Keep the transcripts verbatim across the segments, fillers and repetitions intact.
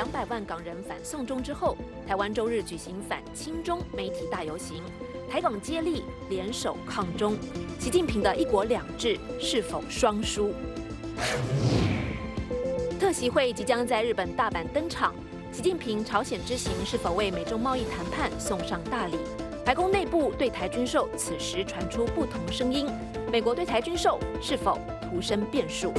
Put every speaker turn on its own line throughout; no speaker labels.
两百万港人反送中之后，台湾周日举行反亲中媒体大游行，台港接力联手抗中。习近平的一国两制是否双输？特习会即将在日本大阪登场，习近平朝鲜之行是否为美中贸易谈判送上大礼？白宫内部对台军售此时传出不同声音，美国对台军售是否徒生变数？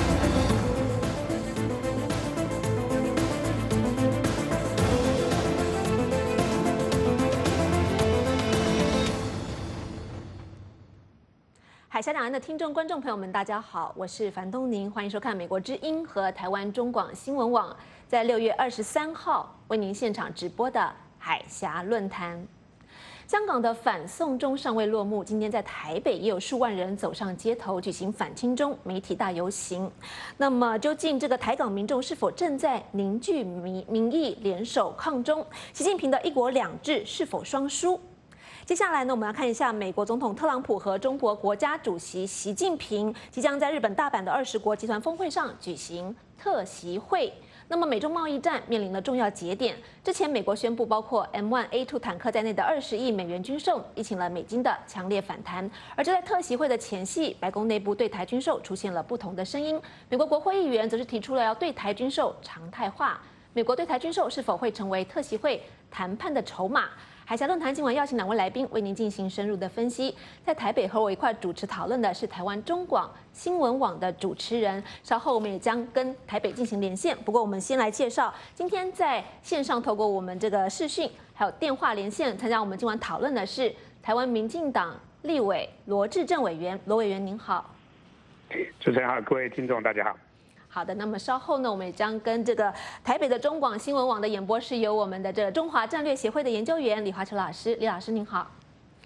海峡两岸的听众、观众朋友们，大家好，我是樊东宁，欢迎收看美国之音和台湾中广新闻网在六月二十三号为您现场直播的海峡论坛。香港的反送中尚未落幕，今天在台北也有数万人走上街头举行反亲中媒体大游行。那么，究竟这个台港民众是否正在凝聚民民意，联手抗中？习近平的一国两制是否双输？接下来呢，我们要看一下美国总统特朗普和中国国家主席习近平即将在日本大阪的二十国集团峰会上举行特习会。那么，美中贸易战面临了重要节点。之前，美国宣布包括 M 一 A 二 坦克在内的二十亿美元军售，引起了美金的强烈反弹。而就在特习会的前夕，白宫内部对台军售出现了不同的声音。美国国会议员则是提出了要对台军售常态化。美国对台军售是否会成为特习会谈判的筹码？海峡论坛今晚邀请两位来宾为您进行深入的分析。在台北和我一块主持讨论的是台湾中广新闻网的主持人，稍后我们也将跟台北进行连线。不过我们先来介绍，今天在线上透过我们这个视讯还有电话连线参加我们今晚讨论的是台湾民进党立委罗致政委员，罗委员您好。
主持人好，各位听众大家好。
好的，那么稍后呢，我们也将跟这个台北的中广新闻网的演播室有我们的这个中华战略协会的研究员李华球老师，李老师您好。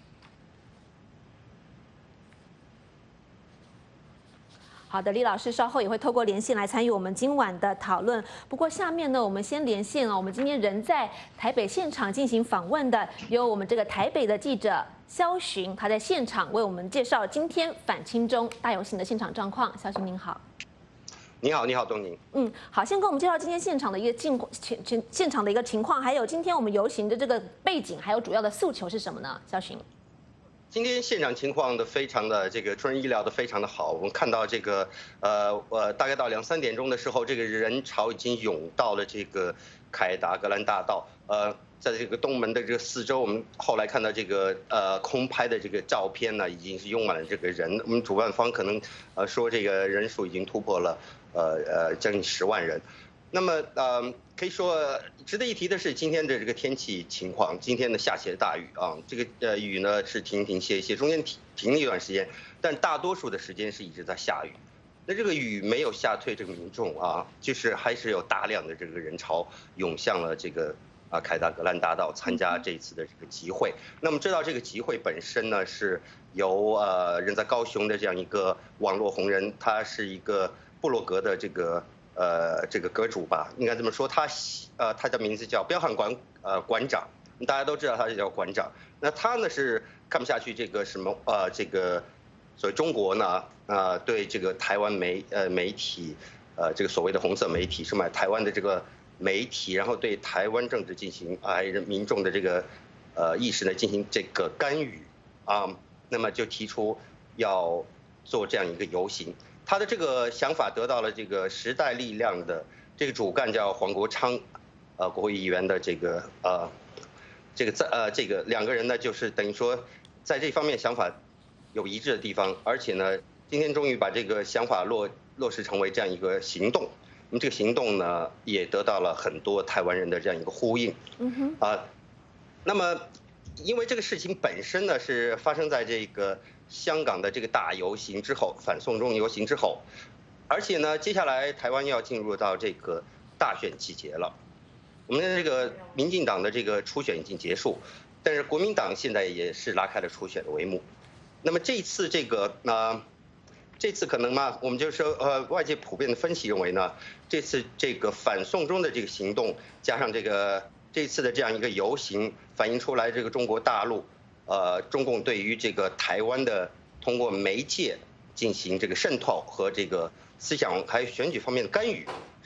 好的，李老师稍后也会透过连线来参与我们今晚的讨论。不过下面呢，我们先连线哦，我们今天人在台北现场进行访问的有我们这个台北的记者萧寻，他在现场为我们介绍今天反亲中大游行的现场状况。萧寻您好。
你好，你好，东宁。
嗯，好，先跟我们介绍今天现场的一个情现现现场的一个情况，还有今天我们游行的这个背景，还有主要的诉求是什么呢？萧寻。
今天现场情况的非常的这个出人意料的非常的好，我们看到这个呃呃大概到两三点钟的时候，这个人潮已经涌到了这个凯达格兰大道，呃，在这个东门的这个四周，我们后来看到这个呃空拍的这个照片呢，已经是拥满了这个人。我们主办方可能呃说这个人数已经突破了呃呃将近十万人。那么呃可以说值得一提的是今天的这个天气情况，今天呢下起了大雨啊，这个呃雨呢是停停歇歇，中间停停了一段时间，但大多数的时间是一直在下雨。那这个雨没有吓退这个民众啊，就是还是有大量的这个人潮涌向了这个啊凯达格兰大道参加这一次的这个集会。那么知道这个集会本身呢是由呃人在高雄的这样一个网络红人，他是一个部落格的这个呃这个阁主吧，应该这么说，他呃他的名字叫彪悍馆呃馆长，大家都知道他是叫馆长。那他呢是看不下去这个什么呃这个所谓中国呢呃对这个台湾媒呃媒体呃这个所谓的红色媒体，是买台湾的这个媒体，然后对台湾政治进行啊民众的这个呃意识呢进行这个干预啊，那么就提出要做这样一个游行。他的这个想法得到了这个时代力量的这个主干叫黄国昌，呃，国会议员的这个呃，这个在呃这个两个人呢，就是等于说在这方面想法有一致的地方，而且呢，今天终于把这个想法落落实成为这样一个行动。那么这个行动呢，也得到了很多台湾人的这样一个呼应。嗯哼。啊，那么因为这个事情本身呢是发生在这个香港的这个大游行之后，反送中游行之后，而且呢，接下来台湾要进入到这个大选季节了。我们的这个民进党的这个初选已经结束，但是国民党现在也是拉开了初选的帷幕。那么这一次这个呃，这次可能嘛，我们就说呃，外界普遍的分析认为呢，这次这个反送中的这个行动，加上这个这次的这样一个游行，反映出来这个中国大陆。呃，中共对于这个台湾的通过媒介进行这个渗透和这个思想还有选举方面的干预，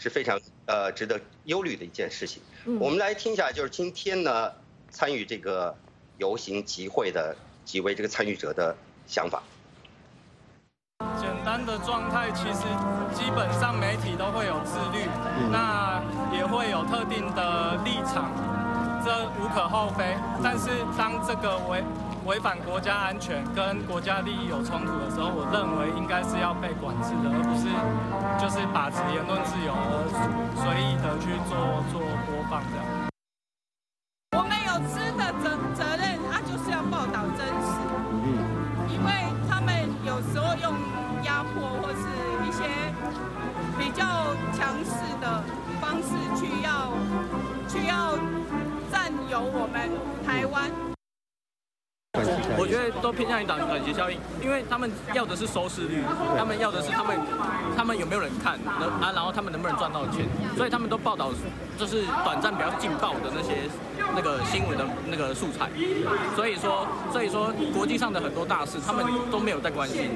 是非常呃值得忧虑的一件事情。我们来听一下，就是今天呢参与这个游行集会的几位这个参与者的想法。
简单的状态，其实基本上媒体都会有自律，那也会有特定的立场，这无可厚非。但是当这个违违反国家安全跟国家利益有冲突的时候，我认为应该是要被管制的，而不是就是把持言论自由而随意的去做做播放这样。
我们有吃的责责任，他就是要报道真实，因为他们有时候用压迫或是一些比较强势的方式去要去要占有我们台湾。
我觉得都偏向于短短期效应，因为他们要的是收视率，他们要的是他们他们有没有人看啊，然后他们能不能赚到钱，所以他们都报道就是短暂比较劲爆的那些那个新闻的那个素材，所以说所以说国际上的很多大事他们都没有在关心。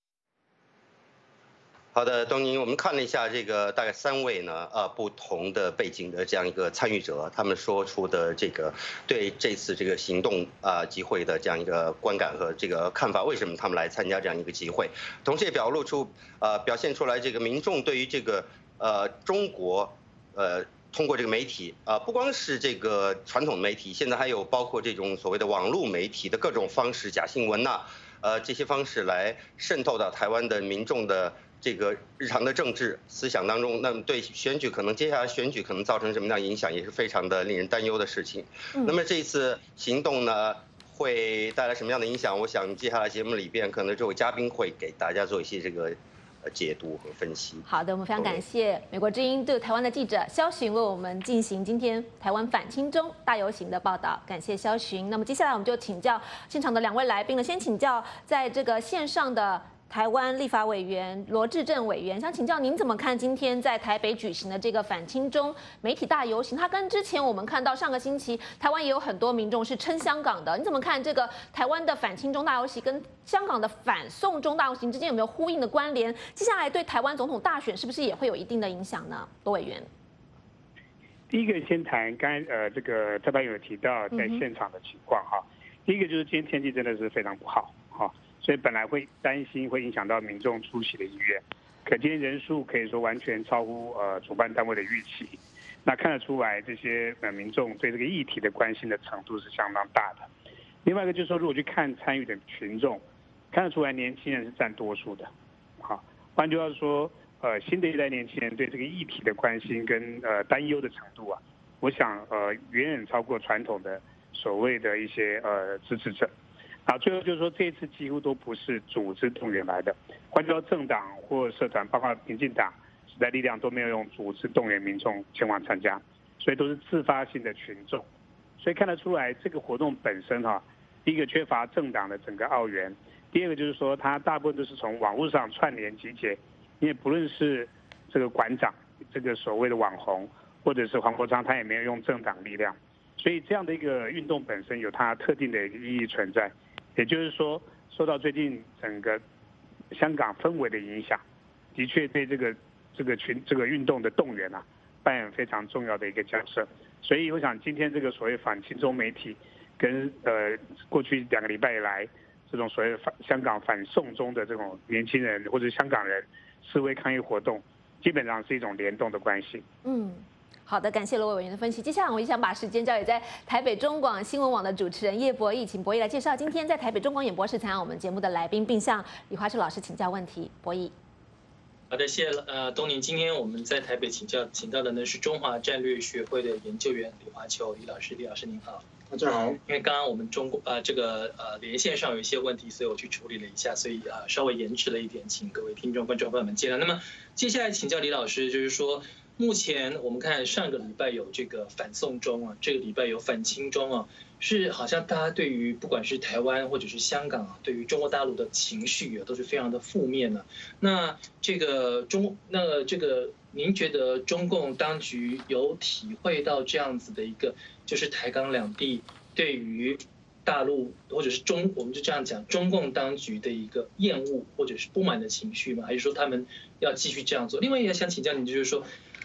好的，东宁，我们看了一下这个大概三位呢，呃，不同的背景的这样一个参与者，他们说出的这个对这次这个行动啊、呃、集会的这样一个观感和这个看法，为什么他们来参加这样一个集会，同时也表露出呃表现出来这个民众对于这个呃中国呃通过这个媒体啊、呃，不光是这个传统媒体，现在还有包括这种所谓的网络媒体的各种方式，假新闻呐、啊，呃这些方式来渗透到台湾的民众的这个日常的政治思想当中，那么对选举可能接下来选举可能造成什么样影响，也是非常的令人担忧的事情。那么这一次行动呢，会带来什么样的影响？我想接下来节目里边可能这位嘉宾会给大家做一些这个解读和分析。
好的，我们非常感谢美国之音对台湾的记者萧洵为我们进行今天台湾反清中大游行的报道，感谢萧洵。那么接下来我们就请教现场的两位来宾了，先请教在这个线上的台湾立法委员罗致政委员，想请教您怎么看今天在台北举行的这个反清中媒体大游行？它跟之前我们看到上个星期台湾也有很多民众是称香港的，你怎么看这个台湾的反清中大游行跟香港的反送中大游行之间有没有呼应的关联？接下来对台湾总统大选是不是也会有一定的影响呢？罗委员，
第一个先谈刚才呃这个特派有提到在现场的情况哈、嗯，第一个就是今天天气真的是非常不好哈。所以本来会担心会影响到民众出席的意愿，可今天人数可以说完全超乎呃主办单位的预期。那看得出来这些呃民众对这个议题的关心的程度是相当大的。另外一个就是说，如果去看参与的群众，看得出来年轻人是占多数的。好，换句话说，呃新的一代年轻人对这个议题的关心跟呃担忧的程度啊，我想呃远远超过传统的所谓的一些呃支持者。啊，最后就是说，这一次几乎都不是组织动员来的，换句话说，政党或社团，包括民进党、时代力量都没有用组织动员民众前往参加，所以都是自发性的群众，所以看得出来，这个活动本身哈、啊，第一个缺乏政党的整个奥援，第二个就是说，它大部分都是从网络上串联集结，因为不论是这个馆长，这个所谓的网红，或者是黄国昌，他也没有用政党力量，所以这样的一个运动本身有它特定的一个意义存在。也就是说，受到最近整个香港氛围的影响，的确对这个这个群这个运动的动员啊，扮演非常重要的一个角色。所以我想，今天这个所谓反亲中媒体，跟呃过去两个礼拜以来这种所谓的反香港反送中的这种年轻人或者香港人示威抗议活动，基本上是一种联动的关系。
嗯。好的，感谢罗委员的分析。接下来我也想把时间交给在台北中广新闻网的主持人叶博弈，请博弈来介绍今天在台北中广演播室参加我们节目的来宾，并向李华秋老师请教问题。博弈。
好的，谢谢呃东宁。今天我们在台北请教请到的呢是中华战略学会的研究员李华秋李老师，李老师您好。
大家好。
因为刚刚我们中国呃这个呃连线上有一些问题，所以我去处理了一下，所以呃稍微延迟了一点，请各位听众观众朋友们见谅。那么接下来请教李老师，就是说。目前我们看上个礼拜有这个反送中啊，这个礼拜有反清中啊，是好像大家对于不管是台湾或者是香港啊，对于中国大陆的情绪啊都是非常的负面的、啊。那这个中那这个您觉得中共当局有体会到这样子的一个就是台港两地对于大陆或者是中我们就这样讲中共当局的一个厌恶或者是不满的情绪吗？还是说他们要继续这样做？另外也想请教您，就是说。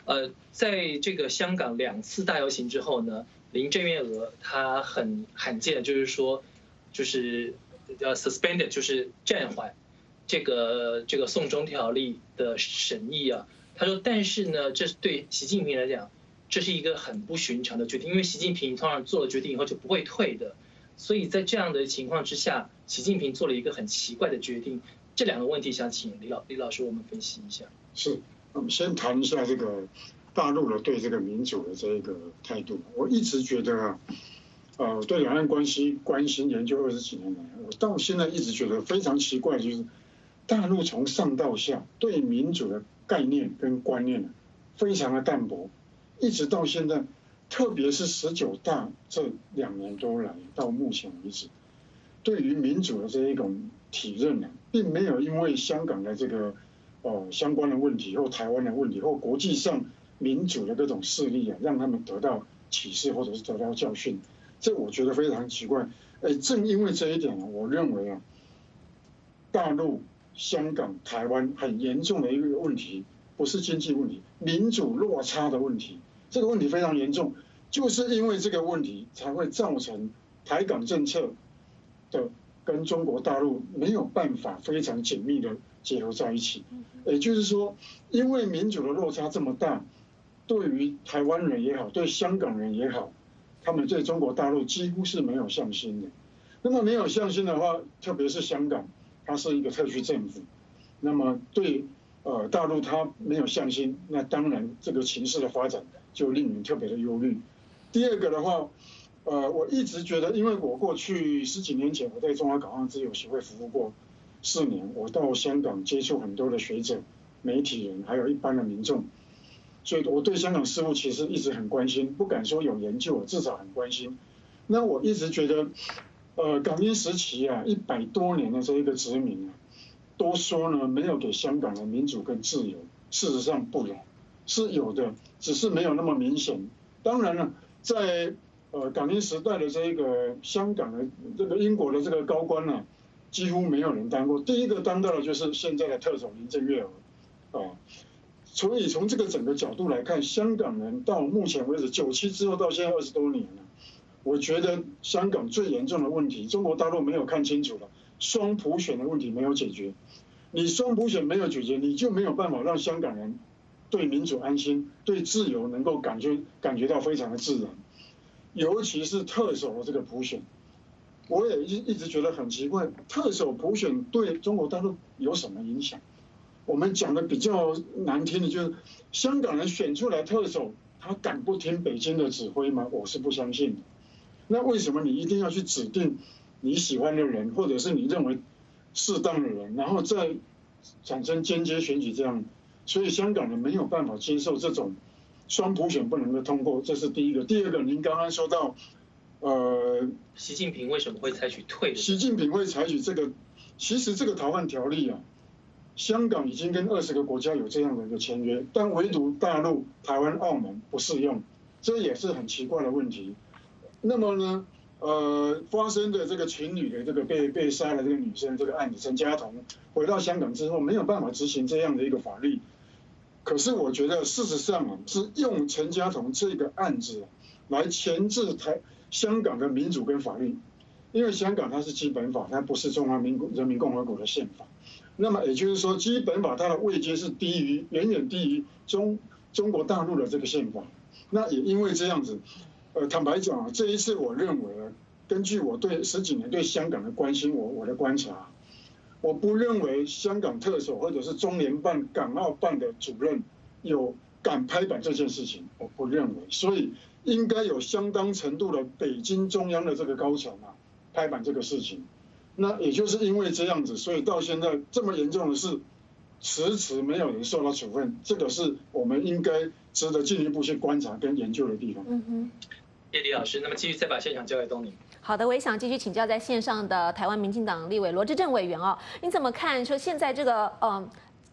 呃，在这个香港两次大游行之后呢，林郑月娥她很罕见的就是说，就是呃 suspended 就是暂缓这个这个送中条例的审议啊。她说，但是呢，这是对习近平来讲，这是一个很不寻常的决定，因为习近平通常做了决定以后就不会退的。所以在这样的情况之下，习近平做了一个很奇怪的决定。这两个问题想请李老李老师我们分析一下。
是，我们先谈一下这个大陆的对这个民主的这个态度。我一直觉得啊，呃，对两岸关系关心研究二十几年来，我到现在一直觉得非常奇怪，就是大陆从上到下对民主的概念跟观念非常的淡薄，一直到现在。特别是十九大这两年多来，到目前为止，对于民主的这一种体认呢，并没有因为香港的这个呃相关的问题，或台湾的问题，或国际上民主的各种势力啊，让他们得到启示或者是得到教训，这我觉得非常奇怪。哎，正因为这一点呢，我认为啊，大陆、香港、台湾很严重的一个问题，不是经济问题，民主落差的问题。这个问题非常严重，就是因为这个问题才会造成台港政策的跟中国大陆没有办法非常紧密的结合在一起。也就是说，因为民主的落差这么大，对于台湾人也好，对香港人也好，他们对中国大陆几乎是没有信心的。那么没有信心的话，特别是香港，它是一个特区政府，那么对呃大陆它没有信心，那当然这个情势的发展就令人特别的忧虑。第二个的话，呃，我一直觉得，因为我过去十几年前我在中华港澳自由协会服务过四年，我到香港接触很多的学者、媒体人，还有一般的民众，所以我对香港事务其实一直很关心，不敢说有研究，至少很关心。那我一直觉得，呃，港英时期啊，一百多年的这一个殖民啊，都说呢没有给香港的民主跟自由，事实上不然。是有的，只是没有那么明显。当然了，在呃港英时代的这个香港的这个英国的这个高官呢、啊，几乎没有人当过。第一个当到的就是现在的特首林郑月娥啊。所以从这个整个角度来看，香港人到目前为止，九七之后到现在二十多年了，我觉得香港最严重的问题，中国大陆没有看清楚了，双普选的问题没有解决。你双普选没有解决，你就没有办法让香港人对民主安心，对自由能够感觉感觉到非常的自然，尤其是特首的这个普选，我也一一直觉得很奇怪，特首普选对中国大陆有什么影响？我们讲的比较难听的就是，香港人选出来特首，他敢不听北京的指挥吗？我是不相信的。那为什么你一定要去指定你喜欢的人，或者是你认为适当的人，然后再产生间接选举这样？所以香港人没有办法接受这种双普选不能够通过，这是第一个。第二个，您刚刚说到，呃，
习近平为什么会采取退？
习近平会采取这个，其实这个逃犯条例啊，香港已经跟二十个国家有这样的一个签约，但唯独大陆、台湾、澳门不适用，这也是很奇怪的问题。那么呢，呃，发生的这个情侣的这个被被杀的这个女生这个案子，陈家彤回到香港之后没有办法执行这样的一个法律。可是我觉得，事实上啊，是用陈家彤这个案子来钳制台香港的民主跟法律，因为香港它是基本法，它不是中华民国人民共和国的宪法。那么也就是说，基本法它的位阶是低于，远远低于中中国大陆的这个宪法。那也因为这样子，呃，坦白讲啊，这一次我认为，根据我对十几年对香港的关心，我我的观察。我不认为香港特首或者是中联办、港澳办的主任有敢拍板这件事情，我不认为，所以应该有相当程度的北京中央的这个高层啊拍板这个事情。那也就是因为这样子，所以到现在这么严重的事，迟迟没有人受到处分，这个是我们应该值得进一步去观察跟研究的地方。
嗯哼，
谢谢李老师，那么继续再把现场交给东宁。
好的，我也想继续请教在线上的台湾民进党立委罗志正委员哦，你怎么看说现在这个嗯、呃、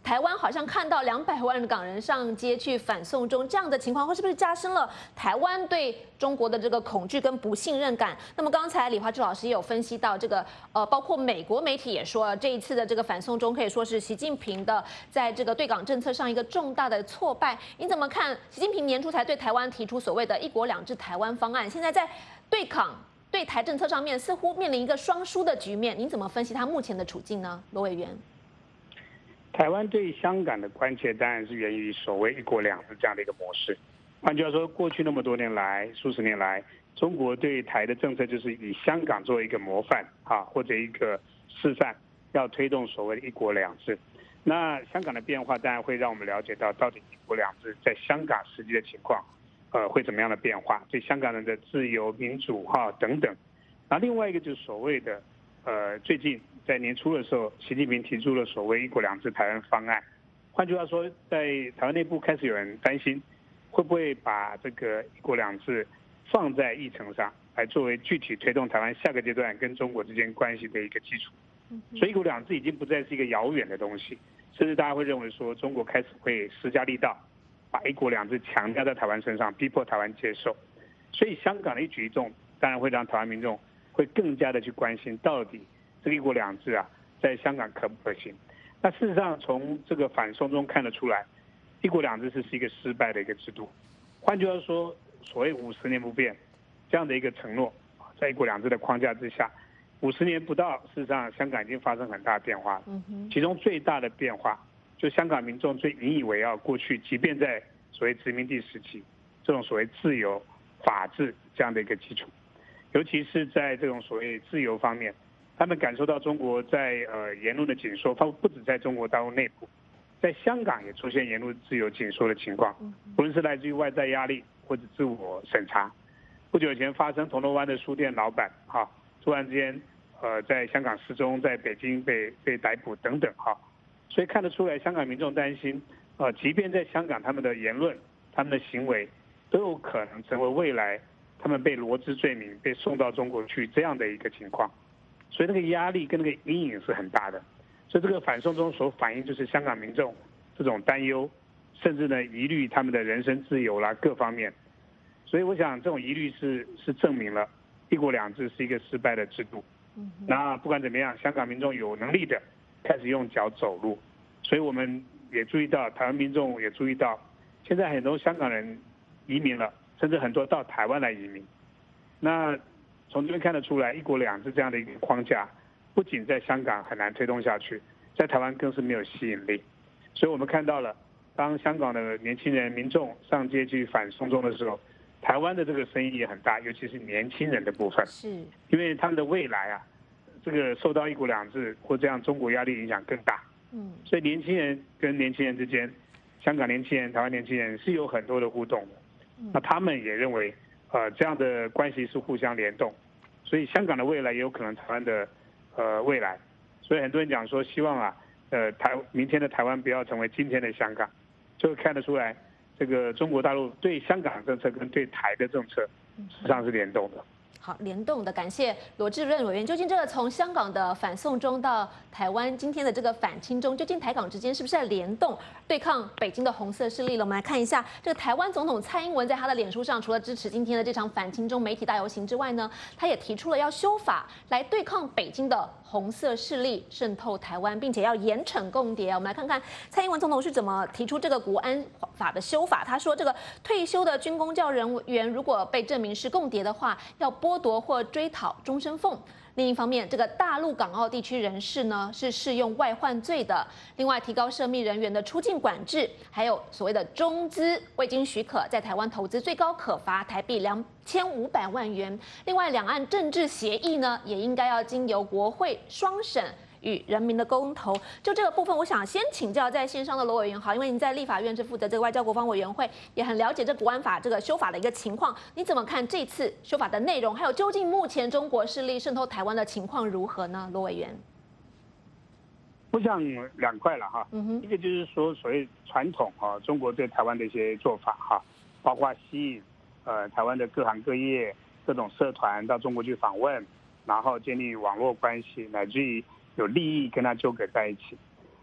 台湾好像看到两百万的港人上街去反送中这样的情况，或是不是加深了台湾对中国的这个恐惧跟不信任感？那么刚才李华志老师也有分析到，这个呃，包括美国媒体也说，这一次的这个反送中可以说是习近平的在这个对港政策上一个重大的挫败。你怎么看？习近平年初才对台湾提出所谓的一国两制台湾方案，现在在对港对台政策上面似乎面临一个双输的局面，您怎么分析他目前的处境呢？罗委员，
台湾对香港的关切当然是源于所谓一国两制这样的一个模式。换句话说，过去那么多年来，数十年来，中国对台的政策就是以香港作为一个模范啊，或者一个示范，要推动所谓的一国两制。那香港的变化当然会让我们了解到，到底一国两制在香港实际的情况。呃，会怎么样的变化？对香港人的自由、民主哈等等。那另外一个就是所谓的，呃，最近在年初的时候，习近平提出了所谓一国两制台湾方案。换句话说，在台湾内部开始有人担心，会不会把这个一国两制放在议程上，来作为具体推动台湾下个阶段跟中国之间关系的一个基础。所以一国两制已经不再是一个遥远的东西，甚至大家会认为说，中国开始会施加力道。把一国两制强调在台湾身上，逼迫台湾接受，所以香港的一举一动，当然会让台湾民众会更加的去关心，到底这个一国两制啊，在香港可不可行？那事实上，从这个反送中看得出来，一国两制是是一个失败的一个制度。换句话说，所谓五十年不变这样的一个承诺，在一国两制的框架之下，五十年不到，事实上香港已经发生很大的变化了。其中最大的变化。就香港民众最引以为傲，过去即便在所谓殖民地时期，这种所谓自由、法治这样的一个基础，尤其是在这种所谓自由方面，他们感受到中国在呃言论的紧缩，它不止在中国大陆内部，在香港也出现言论自由紧缩的情况，无论是来自于外在压力或者自我审查。不久以前发生铜锣湾的书店老板哈、啊，突然之间呃在香港失踪，在北京被被逮捕等等哈。啊所以看得出来，香港民众担心，呃，即便在香港，他们的言论、他们的行为，都有可能成为未来他们被罗织罪名、被送到中国去这样的一个情况。所以那个压力跟那个阴影是很大的。所以这个反送中所反映就是香港民众这种担忧，甚至呢疑虑他们的人身自由啦各方面。所以我想这种疑虑是是证明了一国两制是一个失败的制度。那不管怎么样，香港民众有能力的。开始用脚走路，所以我们也注意到，台湾民众也注意到，现在很多香港人移民了，甚至很多到台湾来移民。那从这边看得出来，一国两制这样的一个框架，不仅在香港很难推动下去，在台湾更是没有吸引力。所以我们看到了，当香港的年轻人民众上街去反送中的时候，台湾的这个声音也很大，尤其是年轻人的部分，
是
因为他们的未来啊。这个受到一国两制或这样中国压力影响更大，嗯，所以年轻人跟年轻人之间，香港年轻人、台湾年轻人是有很多的互动的，那他们也认为，呃，这样的关系是互相联动，所以香港的未来也有可能台湾的，呃，未来，所以很多人讲说，希望啊，呃，台明天的台湾不要成为今天的香港，就看得出来，这个中国大陆对香港政策跟对台的政策，实际上是联动的。
好，联动的，感谢罗致润委员。究竟这个从香港的反送中到台湾今天的这个反亲中，究竟台港之间是不是在联动对抗北京的红色势力了？我们来看一下，这个台湾总统蔡英文在他的脸书上，除了支持今天的这场反亲中媒体大游行之外呢，他也提出了要修法来对抗北京的红色势力渗透台湾，并且要严惩共谍。我们来看看蔡英文总统是怎么提出这个国安法的修法。他说，这个退休的军公教人员如果被证明是共谍的话，要剥夺或追讨终身俸。另一方面，这个大陆港澳地区人士呢是适用外患罪的。另外，提高涉密人员的出境管制，还有所谓的中资未经许可在台湾投资，最高可罚台币两千五百万元。另外，两岸政治协议呢也应该要经由国会双审。与人民的公投，就这个部分，我想先请教在线上的罗委员，好，因为您在立法院是负责这个外交国防委员会，也很了解这国安法这个修法的一个情况，你怎么看这次修法的内容，还有究竟目前中国势力渗透台湾的情况如何呢？罗委员，
我想两块了哈，嗯、一个就是说所谓传统哈，中国对台湾的一些做法哈，包括吸引呃台湾的各行各业、各种社团到中国去访问，然后建立网络关系，乃至于有利益跟他纠葛在一起。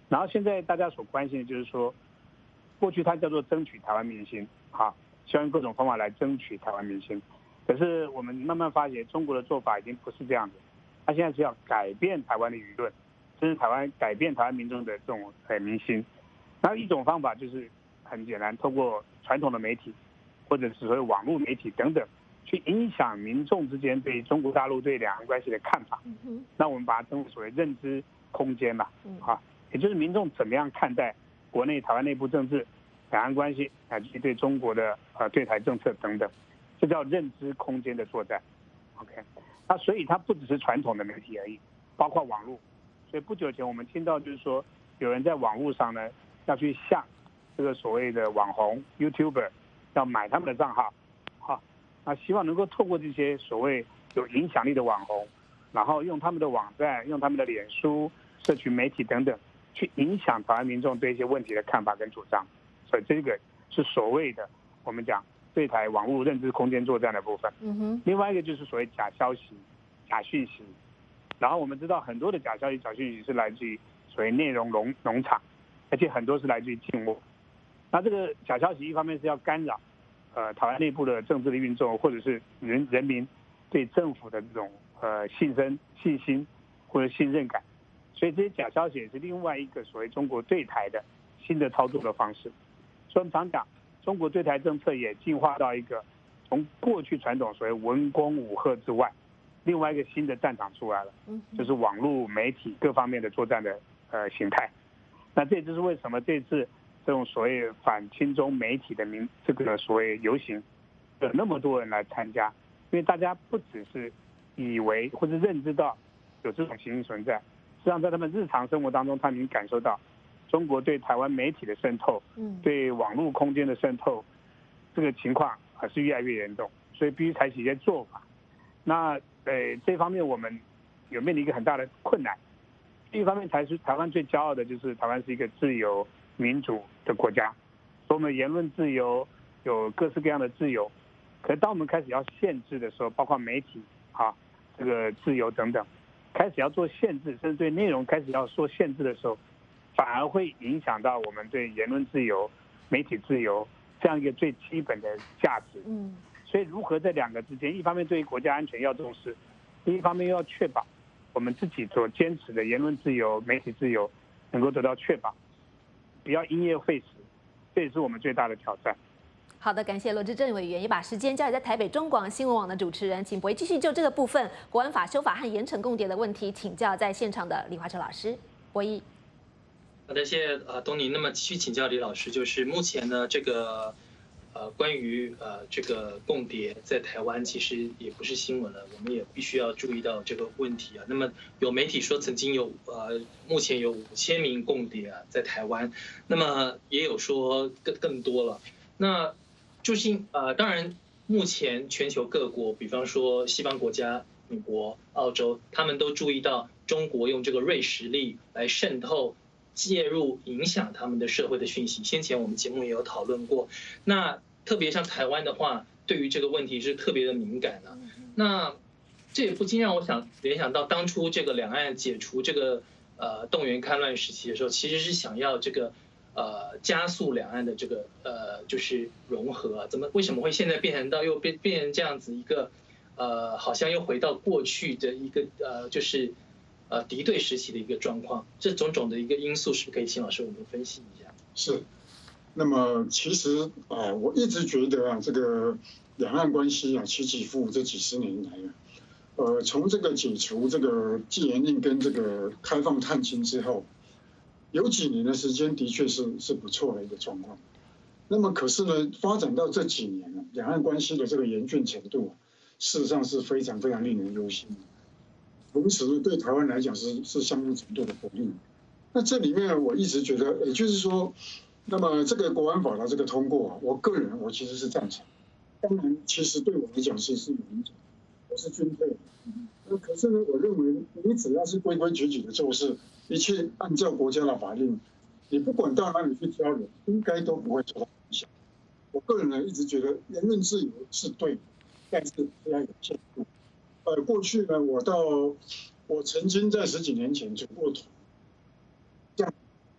然后现在大家所关心的就是说，过去它叫做争取台湾民心，好，希望用各种方法来争取台湾民心。可是我们慢慢发现，中国的做法已经不是这样子，他现在是要改变台湾的舆论，甚至台湾改变台湾民众的这种呃民心。然后一种方法就是很简单，透过传统的媒体，或者是所谓网络媒体等等，去影响民众之间对中国大陆对两岸关系的看法。那我们把它称为所谓认知空间嘛，啊，也就是民众怎么样看待国内台湾内部政治、两岸关系，乃至于对中国的呃对台政策等等，这叫认知空间的作战。OK， 那所以它不只是传统的媒体而已，包括网络。所以不久前我们听到就是说，有人在网络上呢要去向这个所谓的网红 YouTuber 要买他们的账号，好，那希望能够透过这些所谓有影响力的网红，然后用他们的网站、用他们的脸书、社群媒体等等，去影响台湾民众对一些问题的看法跟主张。所以这个是所谓的我们讲对台网络认知空间作战的部分。嗯哼。另外一个就是所谓假消息、假讯息。然后我们知道很多的假消息、假讯息是来自于所谓内容农农场，而且很多是来自于静默。那这个假消息一方面是要干扰呃台湾内部的政治的运作，或者是人人民对政府的这种呃信心、信心或者信任感，所以这些假消息也是另外一个所谓中国对台的新的操作的方式。所以我们常讲，中国对台政策也进化到一个从过去传统所谓文攻武吓之外，另外一个新的战场出来了，就是网络媒体各方面的作战的呃形态。那这就是为什么这次这种所谓反亲中媒体的民这个所谓游行，有那么多人来参加，因为大家不只是以为或者认知到有这种情形存在，实际上在他们日常生活当中，他们已经感受到中国对台湾媒体的渗透，对网络空间的渗透，这个情况还是越来越严重，所以必须采取一些做法。那呃这方面我们有面临一个很大的困难。第一方面，台是台湾最骄傲的就是台湾是一个自由民主的国家，所以我们言论自由有各式各样的自由。可是当我们开始要限制的时候，包括媒体啊这个自由等等，开始要做限制，甚至对内容开始要做限制的时候，反而会影响到我们对言论自由、媒体自由这样一个最基本的价值。嗯，所以如何在两个之间，一方面对于国家安全要重视，另一方面又要确保我们自己所坚持的言论自由、媒体自由能够得到确保，不要因噎废食，这也是我们最大的挑战。
好的，感谢罗致政委员，也把时间交给在台北中广新闻网的主持人，请博弈继续就这个部分国安法修法和严惩共谍的问题请教在现场的李华哲老师。博弈。
好的，谢谢呃东尼。那么继续请教李老师，就是目前呢这个。呃，关于呃这个共谍在台湾其实也不是新闻了，我们也必须要注意到这个问题啊。那么有媒体说曾经有呃目前有五千名共谍啊在台湾，那么也有说更更多了。那就是呃当然目前全球各国，比方说西方国家、美国、澳洲，他们都注意到中国用这个锐实力来渗透。介入影响他们的社会的讯息，先前我们节目也有讨论过。那特别像台湾的话，对于这个问题是特别的敏感的、啊。那这也不禁让我想联想到当初这个两岸解除这个呃动员戡乱时期的时候，其实是想要这个呃加速两岸的这个呃就是融合、啊。怎么为什么会现在变成到又变变成这样子一个呃好像又回到过去的一个呃就是。呃，敌对时期的一个状况，这种种的一个因素，是不是可以请老师我们分析一下？
是，那么其实啊、呃，我一直觉得啊，这个两岸关系啊起起伏伏这几十年来啊，呃，从这个解除这个戒严令跟这个开放探亲之后，有几年的时间的确是是不错的一个状况。那么可是呢，发展到这几年呢，两岸关系的这个严峻程度、啊，事实上是非常非常令人忧心的。同时，对台湾来讲是是相当程度的不利。那这里面我一直觉得，也就是说，那么这个国安法的这个通过啊，我个人我其实是赞成。当然，其实对我来讲是是有影响，我是军退的。那可是呢，我认为你只要是规规矩矩的做事，一切按照国家的法令，你不管到哪里去挑人，应该都不会受到影响。我个人呢一直觉得言论自由是对的，但是要有限度。呃，过去呢，我到我曾经在十几年前组过团，这样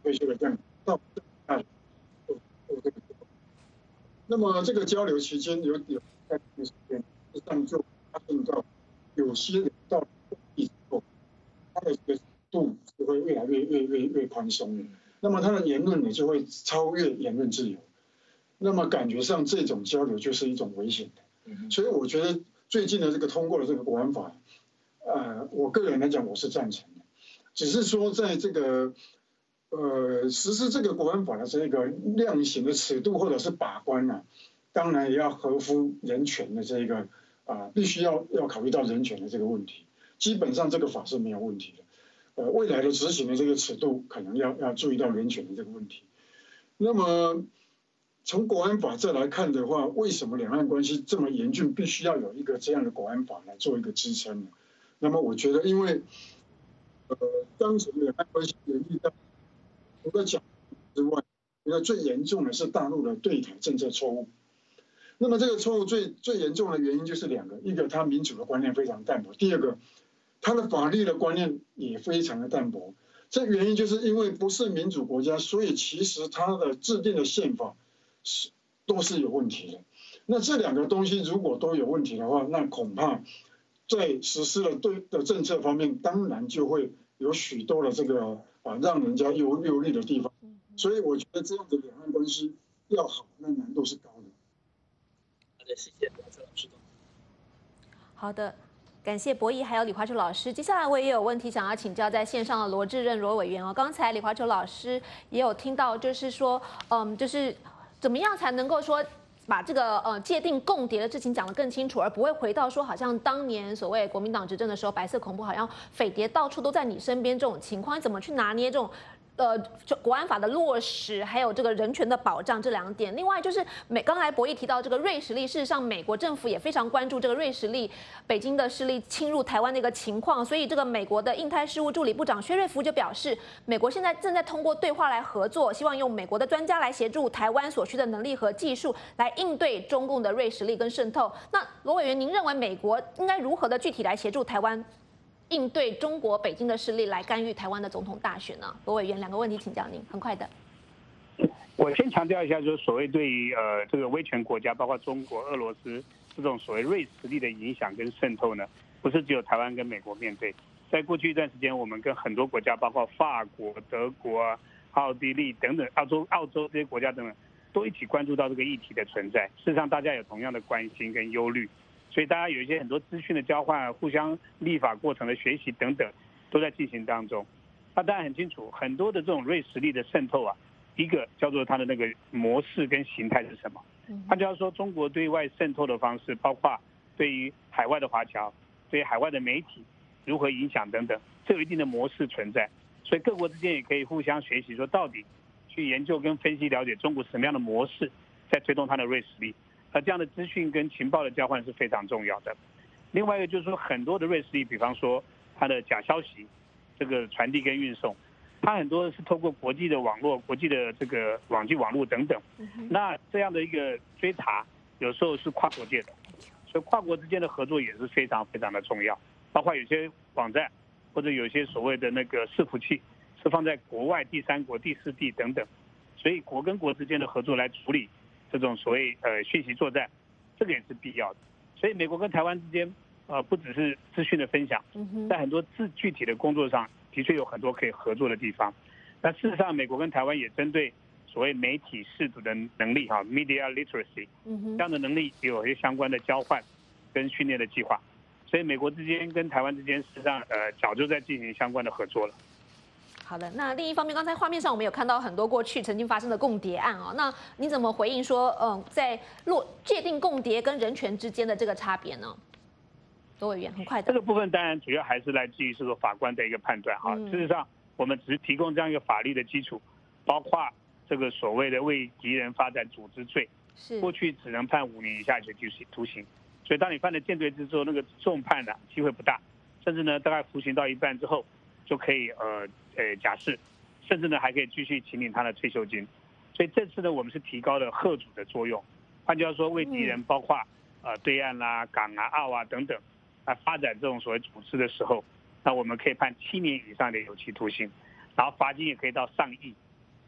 退休的这样到大学做做这个。那么这个交流期间有有在这个时间，实际上就发现到有些人到以后，他的这个度是会越来越越越越宽松的。那么他的言论呢就会超越言论自由。那么感觉上这种交流就是一种危险的。所以我觉得最近的这个通过的这个国安法，呃，我个人来讲我是赞成的，只是说在这个呃实施这个国安法的这个量刑的尺度或者是把关啊，当然也要合乎人权的这个啊、呃，必须要要考虑到人权的这个问题。基本上这个法是没有问题的，呃，未来的执行的这个尺度可能要要注意到人权的这个问题。那么从国安法再来看的话，为什么两岸关系这么严峻，必须要有一个这样的国安法来做一个支撑呢？那么我觉得，因为呃，当前两岸关系严峻到除了讲之外，我觉得最严重的是大陆的对台政策错误。那么这个错误最最严重的原因就是两个，一个它民主的观念非常淡薄，第二个它的法律的观念也非常的淡薄。这原因就是因为不是民主国家，所以其实它的制定的宪法是都是有问题的。那这两个东西如果都有问题的话，那恐怕在实施了对的政策方面，当然就会有许多的这个啊让人家忧忧虑的地方。所以我觉得这样的两岸关系要好，那难度是高的。
好的，谢谢罗老师。
好的。感谢博弈还有李华秋老师。接下来我也有问题想要请教在线上的罗致任罗委员哦。刚才李华秋老师也有听到，就是说，嗯，就是怎么样才能够说把这个呃界定共谍的事情讲得更清楚，而不会回到说好像当年所谓国民党执政的时候，白色恐怖好像匪谍到处都在你身边这种情况，怎么去拿捏这种？呃，就国安法的落实，还有这个人权的保障这两点。另外就是美，刚才博弈提到这个瑞实力，事实上美国政府也非常关注这个瑞实力北京的势力侵入台湾的一个情况，所以这个美国的印太事务助理部长薛瑞福就表示，美国现在正在通过对话来合作，希望用美国的专家来协助台湾所需的能力和技术，来应对中共的瑞实力跟渗透。那罗委员，您认为美国应该如何的具体来协助台湾？应对中国北京的势力来干预台湾的总统大选呢？罗委员，两个问题请教您，很快的。
我先强调一下，就是所谓对于呃这个威权国家，包括中国、俄罗斯这种所谓锐实力的影响跟渗透呢，不是只有台湾跟美国面对。在过去一段时间，我们跟很多国家，包括法国、德国、奥地利等等，澳洲、澳洲这些国家等等，都一起关注到这个议题的存在。事实上，大家有同样的关心跟忧虑。所以大家有一些很多资讯的交换、互相立法过程的学习等等，都在进行当中。那当然很清楚，很多的这种锐实力的渗透啊，一个叫做它的那个模式跟形态是什么？换句话说，中国对外渗透的方式，包括对于海外的华侨、对于海外的媒体如何影响等等，这有一定的模式存在。所以各国之间也可以互相学习，说到底去研究跟分析了解中国什么样的模式在推动它的锐实力。那这样的资讯跟情报的交换是非常重要的。另外一个就是说，很多的锐实力，比方说它的假消息这个传递跟运送，它很多是透过国际的网络、国际的这个网际网络等等。那这样的一个追查，有时候是跨国界的，所以跨国之间的合作也是非常非常的重要。包括有些网站或者有些所谓的那个伺服器是放在国外第三国、第四地等等，所以国跟国之间的合作来处理这种所谓呃讯息作战，这个也是必要的。所以美国跟台湾之间，呃，不只是资讯的分享，在很多具具体的工作上，的确有很多可以合作的地方。那事实上，美国跟台湾也针对所谓媒体识读的能力哈 ，media literacy 这样的能力也有一些相关的交换跟训练的计划。所以美国之间跟台湾之间，事实上呃早就在进行相关的合作了。
好的，那另一方面，刚才画面上我们有看到很多过去曾经发生的共谍案啊，那你怎么回应说，嗯，在落界定共谍跟人权之间的这个差别呢？罗委员，很快的。
这个部分当然主要还是来自于这个法官的一个判断哈。
嗯、
事实上，我们只是提供这样一个法律的基础，包括这个所谓的为敌人发展组织罪，
是过
去只能判五年以下有期徒刑，所以当你犯了间谍之后，那个重判的机会不大，甚至呢大概服刑到一半之后就可以呃。呃，假释，甚至呢还可以继续请领他的退休金，所以这次呢我们是提高了吓阻的作用，换句话说，为敌人包括呃对岸啦、港啊、澳啊等等，来发展这种所谓组织的时候，那我们可以判七年以上的有期徒刑，然后罚金也可以到上亿，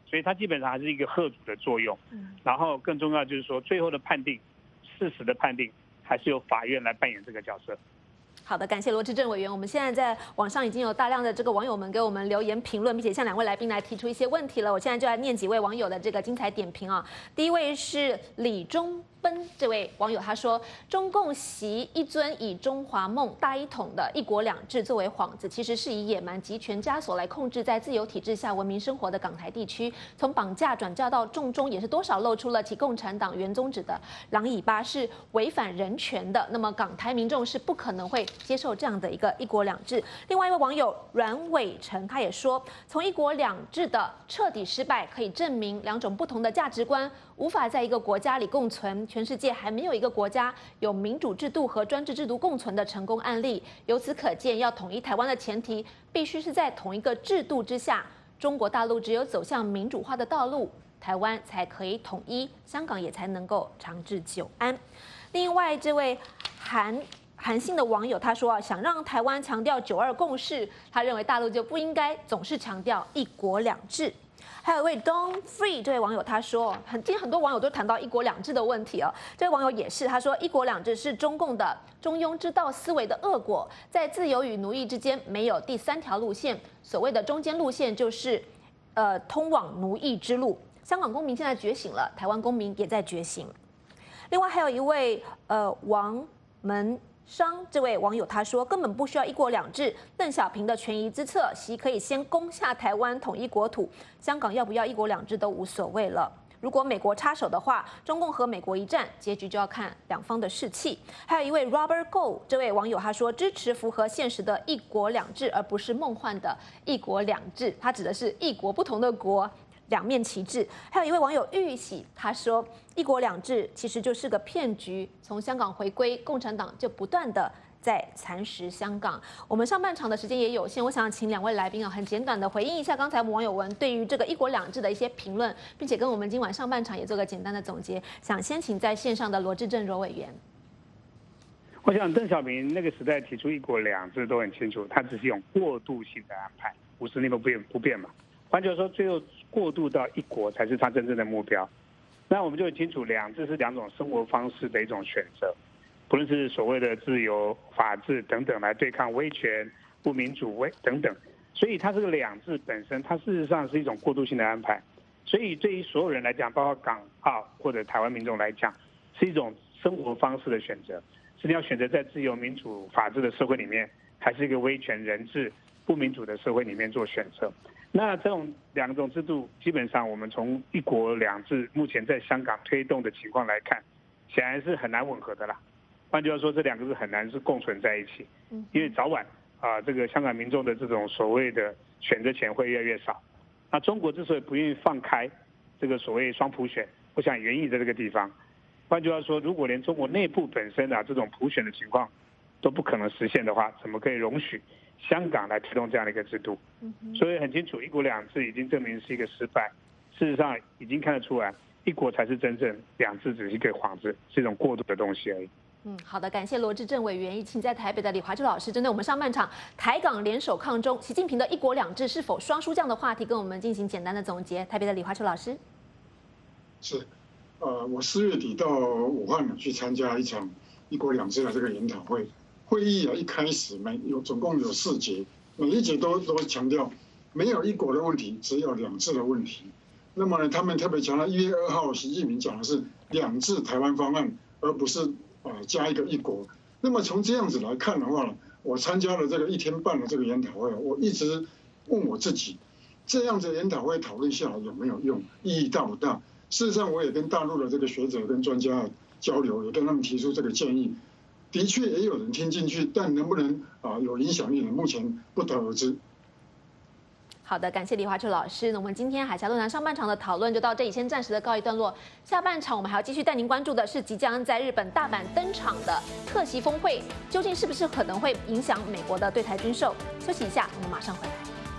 所以它基本上还是一个吓阻的作用。然后更重要就是说，最后的判定，事实的判定，还是由法院来扮演这个角色。
好的，感谢罗志正委员。我们现在在网上已经有大量的这个网友们给我们留言评论，并且向两位来宾来提出一些问题了。我现在就来念几位网友的这个精彩点评啊。第一位是李忠奔这位网友，他说：“中共习一尊以中华梦大一统的一国两制作为幌子，其实是以野蛮集权枷锁来控制在自由体制下文明生活的港台地区。从绑架转嫁到重中，也是多少露出了其共产党原宗旨的狼尾巴，是违反人权的。那么港台民众是不可能会接受这样的一个一国两制。”另外一位网友阮伟成他也说：“从一国两制的彻底失败，可以证明两种不同的价值观无法在一个国家里共存。全世界还没有一个国家有民主制度和专制制度共存的成功案例。由此可见，要统一台湾的前提，必须是在同一个制度之下。中国大陆只有走向民主化的道路，台湾才可以统一，香港也才能够长治久安。”另外，这位韩韩信的网友他说啊，想让台湾强调九二共识，他认为大陆就不应该总是强调一国两制。还有一位 Don Free 这位网友他说，很今天很多网友都谈到一国两制的问题哦。这位网友也是，他说一国两制是中共的中庸之道思维的恶果，在自由与奴役之间没有第三条路线，所谓的中间路线就是呃通往奴役之路。香港公民现在觉醒了，台湾公民也在觉醒。另外还有一位呃王门商这位网友他说，根本不需要一国两制，邓小平的权宜之策，习可以先攻下台湾，统一国土，香港要不要一国两制都无所谓了。如果美国插手的话，中共和美国一战，结局就要看两方的士气。还有一位 Robert Go 这位网友他说，支持符合现实的一国两制，而不是梦幻的一国两制，他指的是一国不同的国，两面旗帜。还有一位网友玉喜他说，一国两制其实就是个骗局，从香港回归，共产党就不断的在蚕食香港。我们上半场的时间也有限，我想请两位来宾啊，很简短的回应一下刚才我们网友们对于这个一国两制的一些评论，并且跟我们今晚上半场也做个简单的总结。想先请在线上的罗志正罗委员。
我想邓小平那个时代提出一国两制都很清楚，他只是用过渡性的安排，五十年不变不变嘛。换句话说，最后过渡到一国才是他真正的目标。那我们就很清楚，两制是两种生活方式的一种选择，不论是所谓的自由、法治等等来对抗威权、不民主、威等等。所以它这个两制本身，它事实上是一种过渡性的安排。所以对于所有人来讲，包括港澳或者台湾民众来讲，是一种生活方式的选择，是你要选择在自由、民主、法治的社会里面，还是一个威权、人治、不民主的社会里面做选择。那这种两种制度，基本上我们从一国两制目前在香港推动的情况来看，显然是很难吻合的啦。换句话说，这两个是很难是共存在一起，因为早晚啊、呃，这个香港民众的这种所谓的选择权会越来越少。那中国之所以不愿意放开这个所谓双普选，我想原因在这个地方。换句话说，如果连中国内部本身啊这种普选的情况都不可能实现的话，怎么可以容许香港来推动这样的一个制度？所以很清楚，一国两制已经证明是一个失败。事实上，已经看得出来，一国才是真正，两制只是一个幌子，是一种过渡的东西而已。
嗯，好的，感谢罗志正委员。请在台北的李华洲老师针对我们上半场台港联手抗中，习近平的一国两制是否双输这样的话题，跟我们进行简单的总结。台北的李华洲老师，
是，呃，我四月底到武汉去参加一场一国两制的这个研讨会。会议啊，一开始每有总共有四节，每一节都都强调没有一国的问题，只有两制的问题。那么呢，他们特别强调一月二号习近平讲的是两制台湾方案，而不是呃加一个一国。那么从这样子来看的话呢，我参加了这个一天半的这个研讨会，我一直问我自己，这样子研讨会讨论下来有没有用，意义大不大？事实上，我也跟大陆的这个学者跟专家交流，也跟他们提出这个建议。的确也有人听进去，但能不能啊有影响力呢？目前不得而知。
好的，感谢李华洲老师。那我们今天海峡论坛上半场的讨论就到这里，先暂时的告一段落。下半场我们还要继续带您关注的是即将在日本大阪登场的特习峰会，究竟是不是可能会影响美国的对台军售？休息一下，我们马上回来。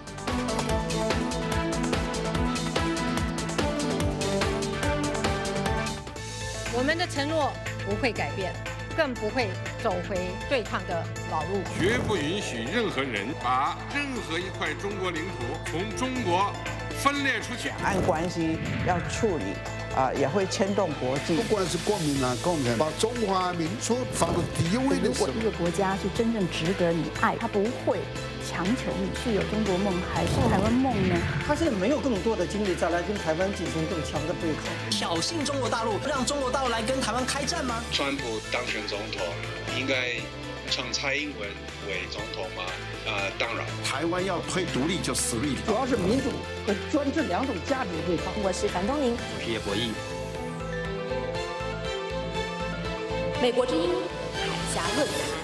我们的承诺不会改变。更不会走回对抗的老路，
绝不允许任何人把任何一块中国领土从中国分裂出去。
两岸关系要处理啊、呃，也会牵动国际。
不管是国民党、共产党，把中华民族放到第一位的时候，
如果一个国家是真正值得你爱，他不会强求你是有中国梦还是台湾梦呢？
他现在没有更多的精力再来跟台湾进行更强的对抗，
挑衅中国大陆，让中国大陆来跟台湾开战吗？
川普当选总统，应该称蔡英文为总统吗？呃，当然。
台湾要推独立就死立，
主要是民主和专制两种价值对抗。
我是樊东宁，
我是叶博弈。
美国之音海峡论坛。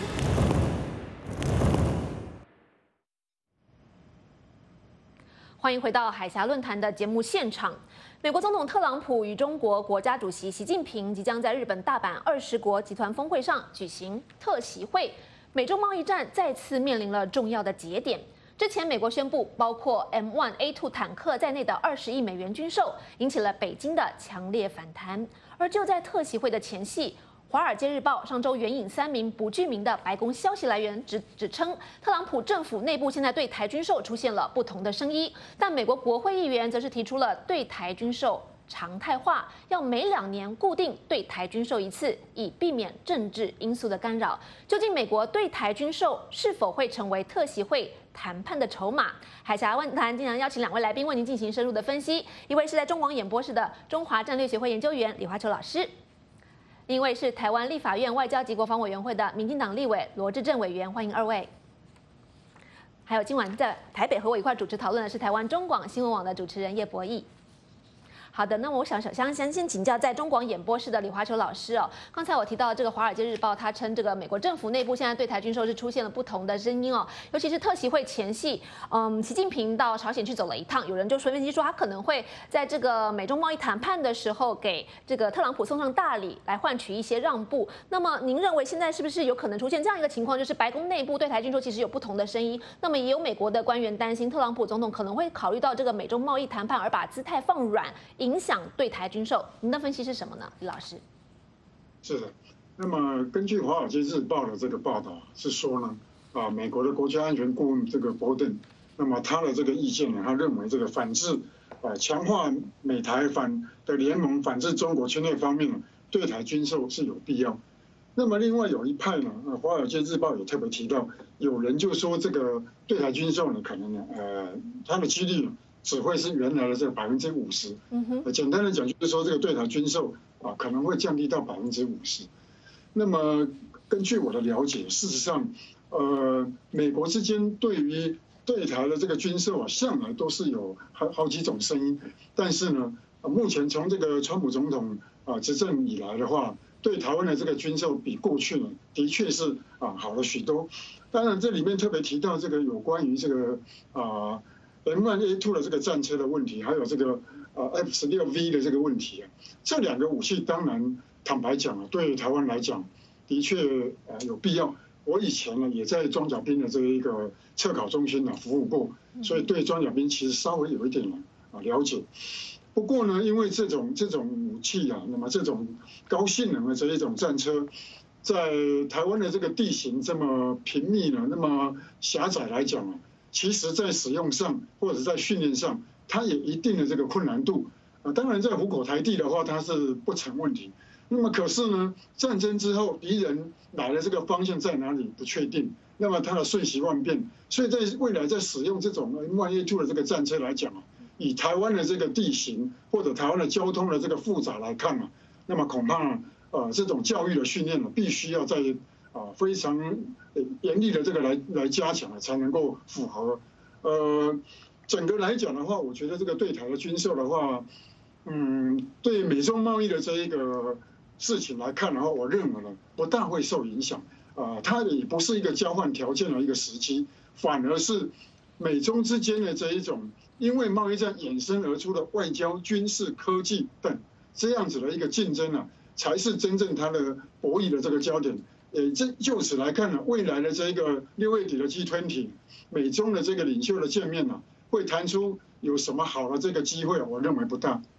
欢迎回到海峡论坛的节目现场。美国总统特朗普与中国国家主席习近平即将在日本大阪二十国集团峰会上举行特席会，美中贸易战再次面临了重要的节点。之前，美国宣布包括 M 一 A 二 坦克在内的二十亿美元军售，引起了北京的强烈反弹。而就在特席会的前夕，《华尔街日报》上周援引三名不具名的白宫消息来源指指称，特朗普政府内部现在对台军售出现了不同的声音，但美国国会议员则是提出了对台军售常态化，要每两年固定对台军售一次，以避免政治因素的干扰。究竟美国对台军售是否会成为特席会谈判的筹码？海峡论坛经常邀请两位来宾为您进行深入的分析，一位是在中广演播室的中华战略学会研究员李华球老师。另一位是台湾立法院外交及国防委员会的民进党立委罗致政委员，欢迎二位。还有今晚在台北和我一块主持讨论的是台湾中广新闻网的主持人叶博弈。好的，那么我想首先先先请教在中广演播室的李华球老师哦。刚才我提到这个《华尔街日报》，他称这个美国政府内部现在对台军售是出现了不同的声音哦，尤其是特席会前夕，嗯，习近平到朝鲜去走了一趟，有人就说分析说他可能会在这个美中贸易谈判的时候给这个特朗普送上大礼，来换取一些让步。那么您认为现在是不是有可能出现这样一个情况，就是白宫内部对台军售其实有不同的声音？那么也有美国的官员担心，特朗普总统可能会考虑到这个美中贸易谈判而把姿态放软，影响对台军售。您的分析是什么呢，李老师？
是的，那么根据《华尔街日报》的这个报道是说呢，啊，美国的国家安全顾问这个伯顿，那么他的这个意见呢，他认为这个反制啊，强化美台反的联盟，反制中国侵略方面呢，对台军售是有必要。那么另外有一派呢，《华尔街日报》也特别提到，有人就说这个对台军售呢，可能呢，呃，它的几率呢，只会是原来的这个百分之五十。嗯哼。简单的讲，就是说这个对台军售啊，可能会降低到百分之五十。那么根据我的了解，事实上，呃，美国之间对于对台的这个军售啊，向来都是有好好几种声音。但是呢，目前从这个川普总统啊执政以来的话，对台湾的这个军售比过去呢，的确是啊好了许多。当然，这里面特别提到这个有关于这个啊 M 一 A 二 的这个战车的问题，还有这个呃 F 十六 V 的这个问题啊，这两个武器当然坦白讲啊，对台湾来讲的确呃有必要。我以前呢也在装甲兵的这一个测考中心呢服务过，所以对装甲兵其实稍微有一点啊了解。不过呢，因为这种这种武器啊，那么这种高性能的这一种战车，在台湾的这个地形这么频密呢，那么狭窄来讲啊，其实在使用上或者在训练上，它有一定的这个困难度啊。当然，在虎口台地的话，它是不成问题。那么可是呢，战争之后，敌人来的这个方向在哪里不确定，那么它的瞬息万变，所以在未来在使用这种 M 一 A 二 的这个战车来讲啊，以台湾的这个地形或者台湾的交通的这个复杂来看啊，那么恐怕呃这种教育的训练呢，必须要在啊非常严厉的这个来来加强啊，才能够符合。呃，整个来讲的话，我觉得这个对台的军售的话，嗯，对美中贸易的这一个事情来看的话，我认为呢不大会受影响。啊、呃，它也不是一个交换条件的一个时机，反而是美中之间的这一种因为贸易战衍生而出的外交、军事、科技等这样子的一个竞争啊，才是真正它的博弈的这个焦点。也这就此来看呢，未来的这个六月底的 G 二十， 美中的这个领袖的见面呢、啊，会谈出有什么好的这个机会，我认为不大。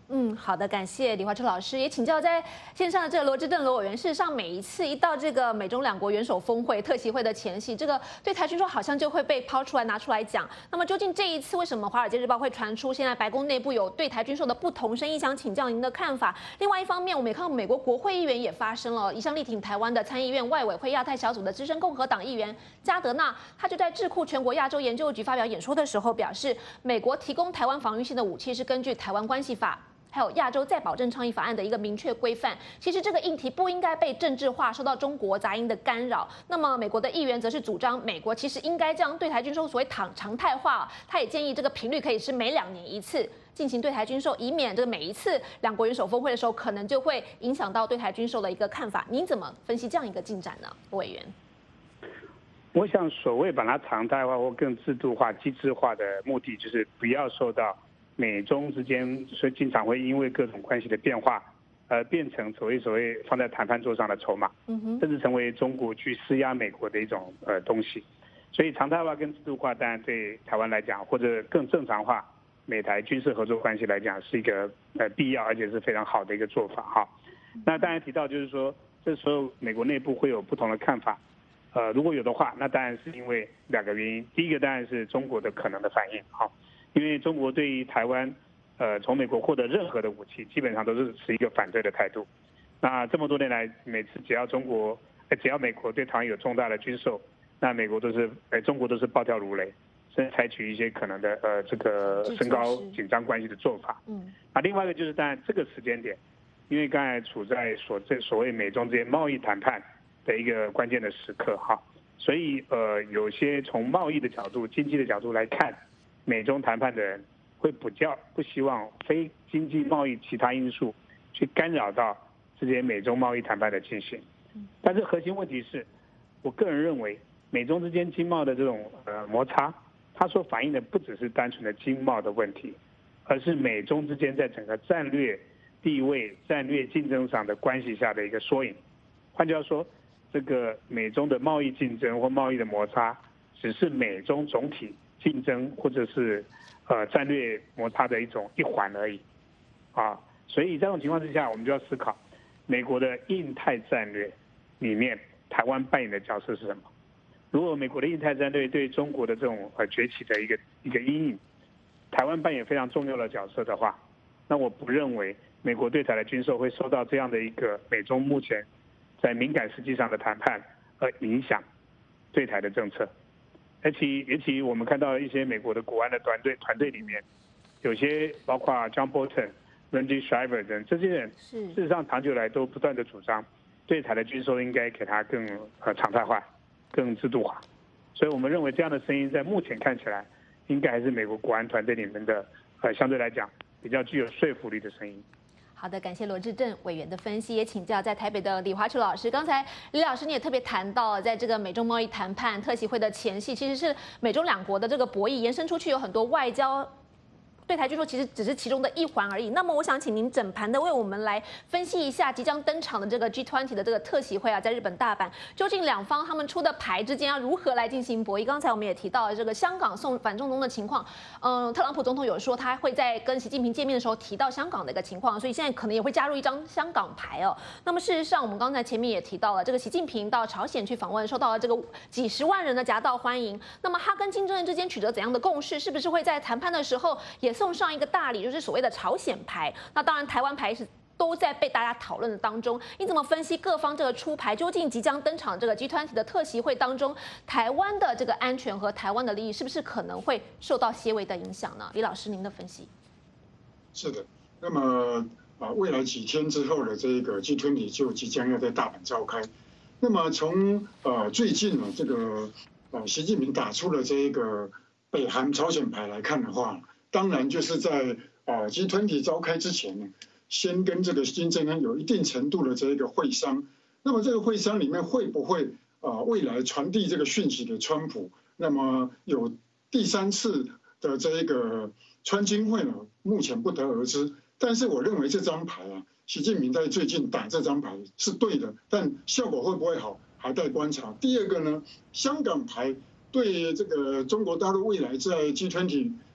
嗯，好的，感谢李华秋老师。也请教在线上的这个罗致政罗委员，事实上每一次一到这个美中两国元首峰会特席会的前夕，这个对台军售好像就会被抛出来拿出来讲。那么究竟这一次为什么《华尔街日报》会传出现在白宫内部有对台军售的不同声音？想请教您的看法。另外一方面，我们也看到美国国会议员也发声了，一向力挺台湾的参议院外委会亚太小组的资深共和党议员加德纳，他就在智库全国亚洲研究局发表演说的时候表示，美国提供台湾防御性的武器是根据《台湾关系法》。还有亚洲再保证倡议法案的一个明确规范，其实这个议题不应该被政治化，受到中国杂音的干扰。那么美国的议员则是主张，美国其实应该将对台军售所谓常常态化，他也建议这个频率可以是每两年一次进行对台军售，以免这个每一次两国元首峰会的时候，可能就会影响到对台军售的一个看法。您怎么分析这样一个进展呢，委员？
我想，所谓把它常态化或更制度化、机制化的目的，就是不要受到美中之间，所以经常会因为各种关系的变化，呃，变成所谓所谓放在谈判桌上的筹码，甚至成为中国去施压美国的一种呃东西。所以常态化跟制度化，当然对台湾来讲，或者更正常化美台军事合作关系来讲，是一个呃必要而且是非常好的一个做法哈。那当然提到就是说，这时候美国内部会有不同的看法，呃，如果有的话，那当然是因为两个原因，第一个当然是中国的可能的反应哈。因为中国对于台湾，呃，从美国获得任何的武器，基本上都是持一个反对的态度。那这么多年来，每次只要中国，呃，只要美国对台湾有重大的军售，那美国都是，呃，中国都是暴跳如雷，甚至采取一些可能的，呃，这个升高紧张关系的做法。嗯。那另外一个就是，当然这个时间点，因为刚才处在所这所谓美中之间贸易谈判的一个关键的时刻哈，所以呃，有些从贸易的角度、经济的角度来看。美中谈判的人会比较不希望非经济贸易其他因素去干扰到之间美中贸易谈判的进行。但是核心问题是，我个人认为美中之间经贸的这种呃摩擦，它所反映的不只是单纯的经贸的问题，而是美中之间在整个战略地位、战略竞争上的关系下的一个缩影。换句话说，这个美中的贸易竞争或贸易的摩擦，只是美中总体竞争或者是呃战略摩擦的一种一环而已，啊，所以在这种情况之下，我们就要思考美国的印太战略里面台湾扮演的角色是什么？如果美国的印太战略对中国的这种呃崛起的一个一个阴影，台湾扮演非常重要的角色的话，那我不认为美国对台的军售会受到这样的一个美中目前在敏感时机上的谈判而影响对台的政策。尤其尤其我们看到一些美国的国安的团队团队里面，有些包括 John Bolton、Randy Shriver 等这些人，事实上长久来都不断的主张，对台的军售应该给它更呃常态化、更制度化。所以我们认为这样的声音在目前看起来，应该还是美国国安团队里面的呃相对来讲比较具有说服力的声音。
好的，感谢罗致政委员的分析，也请教在台北的李华秋老师。刚才李老师你也特别谈到，在这个美中贸易谈判特席会的前夕，其实是美中两国的这个博弈延伸出去，有很多外交。对台军售其实只是其中的一环而已。那么，我想请您整盘的为我们来分析一下即将登场的这个 G 二十 的这个特席会啊，在日本大阪，究竟两方他们出的牌之间要如何来进行博弈？刚才我们也提到了这个香港送反送中的情况，嗯，特朗普总统有说他会在跟习近平见面的时候提到香港的一个情况，所以现在可能也会加入一张香港牌哦。那么事实上，我们刚才前面也提到了，这个习近平到朝鲜去访问，受到了这个几十万人的夹道欢迎。那么他跟金正恩之间取得怎样的共识？是不是会在谈判的时候也送上一个大礼，就是所谓的朝鲜牌？那当然，台湾牌是都在被大家讨论的当中。你怎么分析各方这个出牌？究竟即将登场这个 G 二十 的特席会当中，台湾的这个安全和台湾的利益是不是可能会受到些微的影响呢？李老师，您的分析？
是的，那么啊，未来几天之后的这个 G 二十 就即将要在大阪召开。那么从呃最近呢，这个呃习近平打出了这一个北韩朝鲜牌来看的话，当然就是在啊 G 二十 召开之前呢，先跟这个金正恩有一定程度的这一个会商。那么这个会商里面会不会啊未来传递这个讯息给川普？那么有第三次的这一个川金会呢，目前不得而知。但是我认为这张牌啊，习近平在最近打这张牌是对的，但效果会不会好还待观察。第二个呢，香港牌对这个中国大陆未来在 G 二十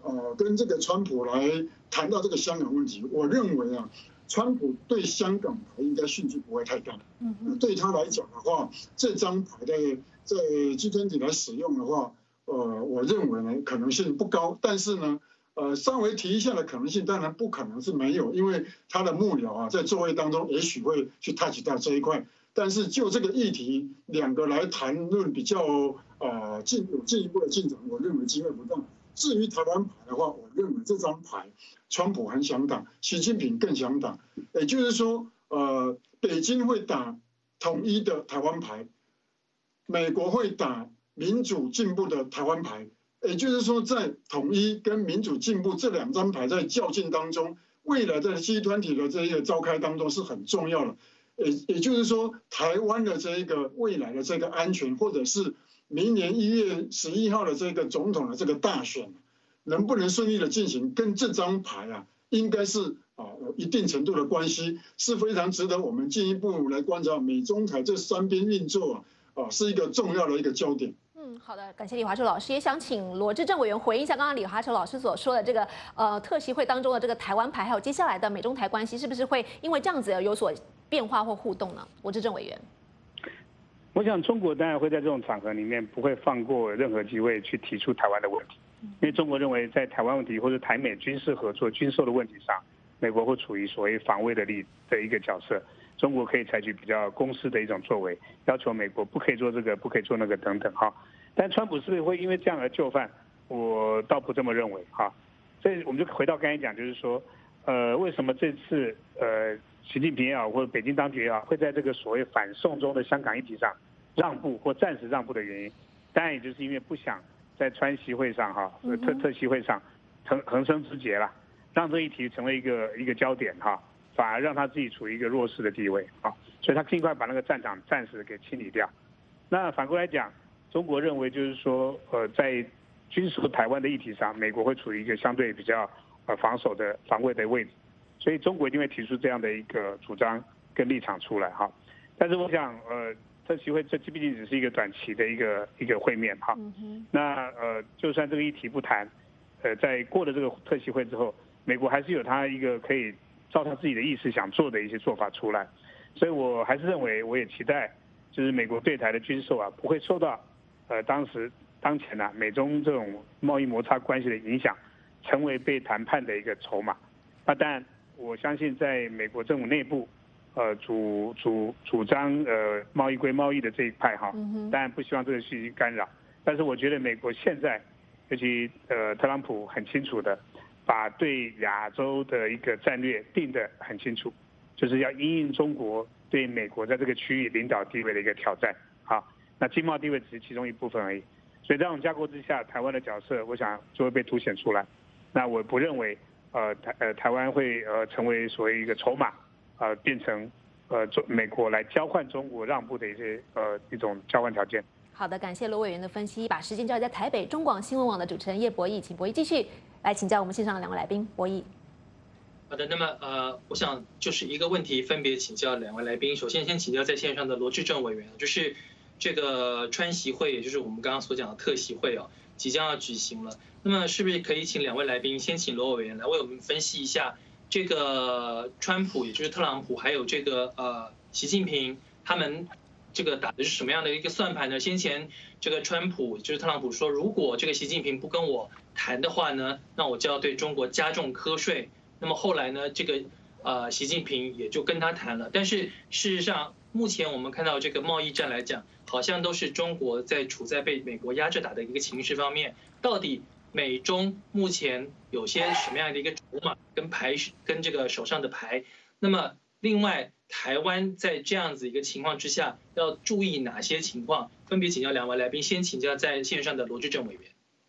呃跟这个川普来谈到这个香港问题，我认为啊，川普对香港牌应该兴趣不会太大。嗯，对他来讲的话，这张牌在在 G 二十 来使用的话，呃，我认为呢可能性不高，但是呢。呃，稍微提一下的可能性，当然不可能是没有，因为他的幕僚啊，在座位当中也许会去 touch 到这一块。但是就这个议题，两个来谈论比较呃进有进一步的进展，我认为机会不大。至于台湾牌的话，我认为这张牌，川普很想打，习近平更想打，也就是说，呃，北京会打统一的台湾牌，美国会打民主进步的台湾牌。也就是说，在统一跟民主进步这两张牌在较劲当中，未来在 G 二十 的这一个召开当中是很重要的。也也就是说，台湾的这一个未来的这个安全，或者是明年一月十一号的这个总统的这个大选，能不能顺利的进行，跟这张牌啊，应该是啊有一定程度的关系，是非常值得我们进一步来观察美中台这三边运作啊，啊是一个重要的一个焦点。
嗯，好的，感谢李华秋老师，也想请罗志正委员回应一下刚刚李华秋老师所说的这个呃特席会当中的这个台湾牌，还有接下来的美中台关系，是不是会因为这样子而有所变化或互动呢？罗志正委员，
我想中国当然会在这种场合里面不会放过任何机会去提出台湾的问题，因为中国认为在台湾问题或者台美军事合作、军售的问题上，美国会处于所谓防卫的力的一个角色。中国可以采取比较公式的一种作为，要求美国不可以做这个，不可以做那个等等哈。但川普是不是会因为这样而就范？我倒不这么认为哈。所以我们就回到刚才讲，就是说，呃，为什么这次呃习近平也好，或者北京当局也好，会在这个所谓反送中的香港议题上让步或暂时让步的原因，当然也就是因为不想在川习会上哈，特特习会上横横生枝节了，让这一题成为一个一个焦点哈。反而让他自己处于一个弱势的地位啊，所以他尽快把那个战场暂时给清理掉。那反过来讲，中国认为就是说，呃，在军售台湾的议题上，美国会处于一个相对比较呃防守的防卫的位置，所以中国一定会提出这样的一个主张跟立场出来哈。但是我想，呃，特席会这毕竟只是一个短期的一个一个会面哈。那呃，就算这个议题不谈，呃，在过了这个特席会之后，美国还是有他一个可以照他自己的意思想做的一些做法出来，所以我还是认为，我也期待，就是美国对台的军售啊，不会受到，呃，当时当前啊美中这种贸易摩擦关系的影响，成为被谈判的一个筹码。那当然，我相信在美国政府内部，呃，主主主张呃贸易归贸易的这一派哈，当然不希望这个去干扰。但是我觉得美国现在，尤其呃特朗普很清楚的。把对亚洲的一个战略定得很清楚，就是要因应中国对美国在这个区域领导地位的一个挑战。好，那经贸地位只是其中一部分而已。所以在这种架构之下，台湾的角色，我想就会被凸显出来。那我不认为，呃台呃台湾会呃成为所谓一个筹码，呃变成呃中美国来交换中国让步的一些呃一种交换条件。
好的，感谢罗委员的分析。把时间交在台北中广新闻网的主持人叶博弈，请博弈继续来请教我们线上的两位来宾。博弈，
好的，那么呃，我想就是一个问题，分别请教两位来宾。首先，先请教在线上的罗志正委员，就是这个川习会，也就是我们刚刚所讲的特习会哦，即将要举行了。那么，是不是可以请两位来宾先请罗委员来为我们分析一下这个川普，也就是特朗普，还有这个呃习近平他们。这个打的是什么样的一个算盘呢？先前这个川普就是特朗普说，如果这个习近平不跟我谈的话呢，那我就要对中国加重科税。那么后来呢，这个呃习近平也就跟他谈了。但是事实上，目前我们看到这个贸易战来讲，好像都是中国在处在被美国压着打的一个情势方面。到底美中目前有些什么样的一个筹码跟牌跟这个手上的牌？那么另外。台湾在这样子一个情况之下，要注意哪些情况？分别请教两位来宾，先请教在线上的罗志正委员。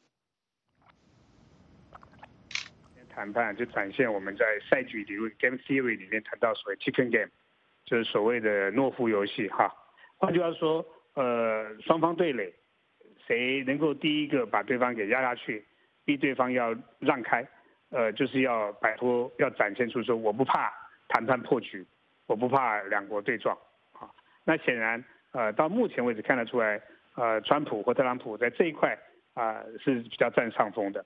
谈判就展现我们在赛局理论 （game theory） 里面谈到所谓 chicken game， 就是所谓的懦夫游戏哈。换句话说，呃，双方对垒，谁能够第一个把对方给压下去，逼对方要让开，呃，就是要摆脱，要展现出说我不怕谈判破局。我不怕两国对撞，啊，那显然，呃，到目前为止看得出来，呃，川普或特朗普在这一块啊、呃、是比较占上风的。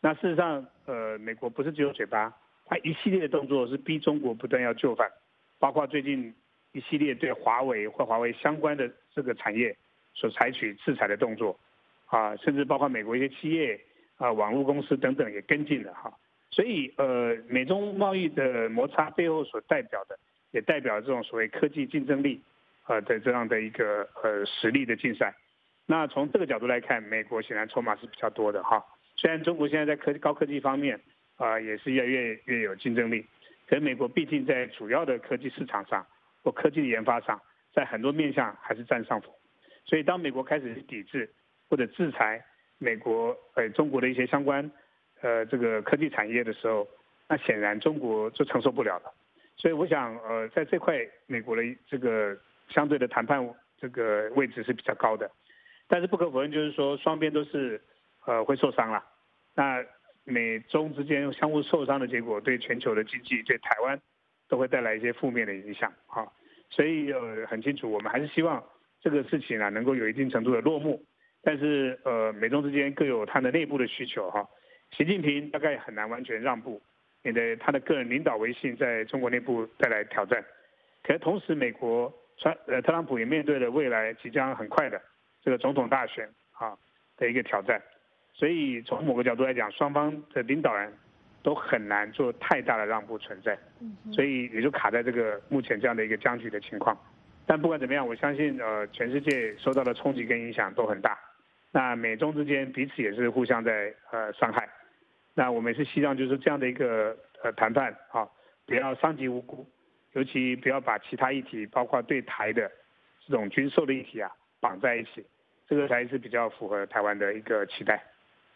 那事实上，呃，美国不是只有嘴巴，它一系列的动作是逼中国不断要就范，包括最近一系列对华为或华为相关的这个产业所采取制裁的动作，啊，甚至包括美国一些企业啊、网络公司等等也跟进了哈。所以，呃，美中贸易的摩擦背后所代表的，也代表这种所谓科技竞争力，呃的这样的一个呃实力的竞赛。那从这个角度来看，美国显然筹码是比较多的哈。虽然中国现在在科高科技方面啊、呃、也是越来越越有竞争力，可是美国毕竟在主要的科技市场上或科技的研发上，在很多面向还是占上风。所以当美国开始抵制或者制裁美国呃中国的一些相关呃这个科技产业的时候，那显然中国就承受不了了。所以我想呃在这块美国的这个相对的谈判这个位置是比较高的，但是不可否认就是说双边都是呃会受伤了。那美中之间相互受伤的结果，对全球的经济、对台湾都会带来一些负面的影响哈。所以呃很清楚，我们还是希望这个事情啊能够有一定程度的落幕。但是呃美中之间各有它的内部的需求哈。习近平大概很难完全让步，免得他的个人领导威信在中国内部带来挑战。可是同时，美国川呃特朗普也面对了未来即将很快的这个总统大选啊的一个挑战。所以从某个角度来讲，双方的领导人都很难做太大的让步存在，所以也就卡在这个目前这样的一个僵局的情况。但不管怎么样，我相信呃全世界受到的冲击跟影响都很大。那美中之间彼此也是互相在呃伤害。那我们也是希望就是这样的一个呃谈判啊，不要伤及无辜，尤其不要把其他议题，包括对台的这种军售的议题啊绑在一起，这个才是比较符合台湾的一个期待。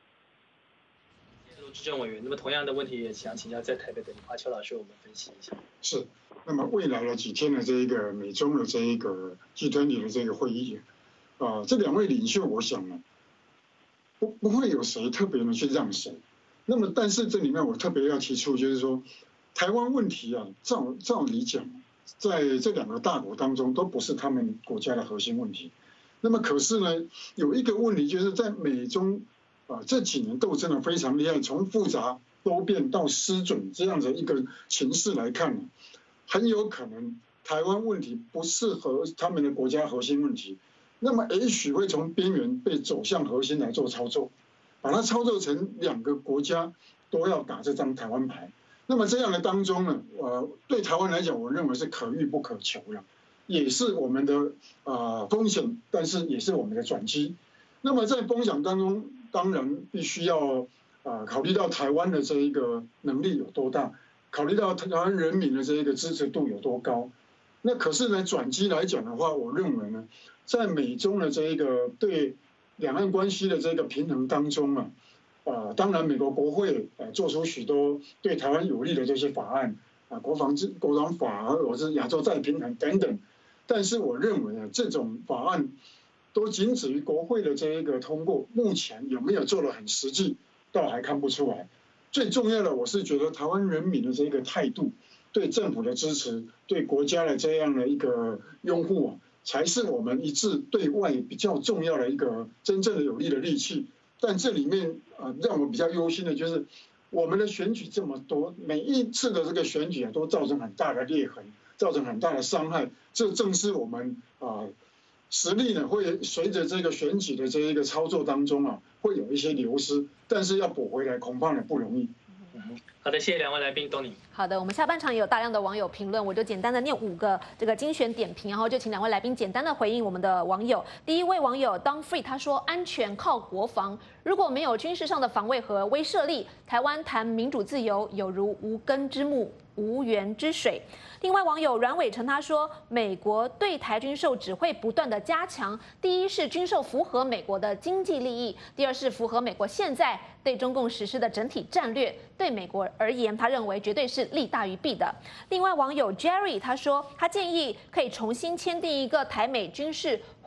执政委员，那么同样的问题也想请教在台北的李华秋老师，我们分析一下。
是，那么未来的几天的这一个美中的这一个 G 二十 的这个会议，啊、呃，这两位领袖，我想呢，不不会有谁特别的去让谁。那么，但是这里面我特别要提出，就是说，台湾问题啊，照照理讲，在这两个大国当中都不是他们国家的核心问题。那么，可是呢，有一个问题就是在美中啊这几年斗争的非常厉害，从复杂多变到失准这样的一个情势来看，很有可能台湾问题不是和他们的国家核心问题，那么也许会从边缘被走向核心来做操作。把它操作成两个国家都要打这张台湾牌，那么这样的当中呢，呃，对台湾来讲，我认为是可遇不可求了，也是我们的啊、呃、风险，但是也是我们的转机。那么在风险当中，当然必须要啊、呃、考虑到台湾的这一个能力有多大，考虑到台湾人民的这一个支持度有多高。那可是呢，转机来讲的话，我认为呢，在美中的这一个对两岸关系的这个平衡当中啊，啊，当然美国国会呃做出许多对台湾有利的这些法案啊，国防制国防法或者是亚洲再平衡等等，但是我认为呢，这种法案都仅止于国会的这一个通过，目前有没有做得很实际，倒还看不出来。最重要的，我是觉得台湾人民的这个态度，对政府的支持，对国家的这样的一个拥护啊，才是我们一致对外比较重要的一个真正的有力的利器。但这里面啊，让我比较忧心的就是，我们的选举这么多，每一次的这个选举啊，都造成很大的裂痕，造成很大的伤害。这正是我们啊实力呢，会随着这个选举的这一个操作当中啊，会有一些流失，但是要补回来，恐怕呢不容易。
好的，谢谢两位来宾，东尼。
好的，我们下半场也有大量的网友评论，我就简单的念五个这个精选点评，然后就请两位来宾简单的回应我们的网友。第一位网友 Don Free 他说：“安全靠国防，如果没有军事上的防卫和威慑力，台湾谈民主自由有如无根之木、无源之水。”另外网友阮伟成他说：“美国对台军售只会不断的加强，第一是军售符合美国的经济利益，第二是符合美国现在对中共实施的整体战略，对美国而言，他认为绝对是利大于弊的。”另外网友 Jerry 他说，他建议可以重新签订一个台美军事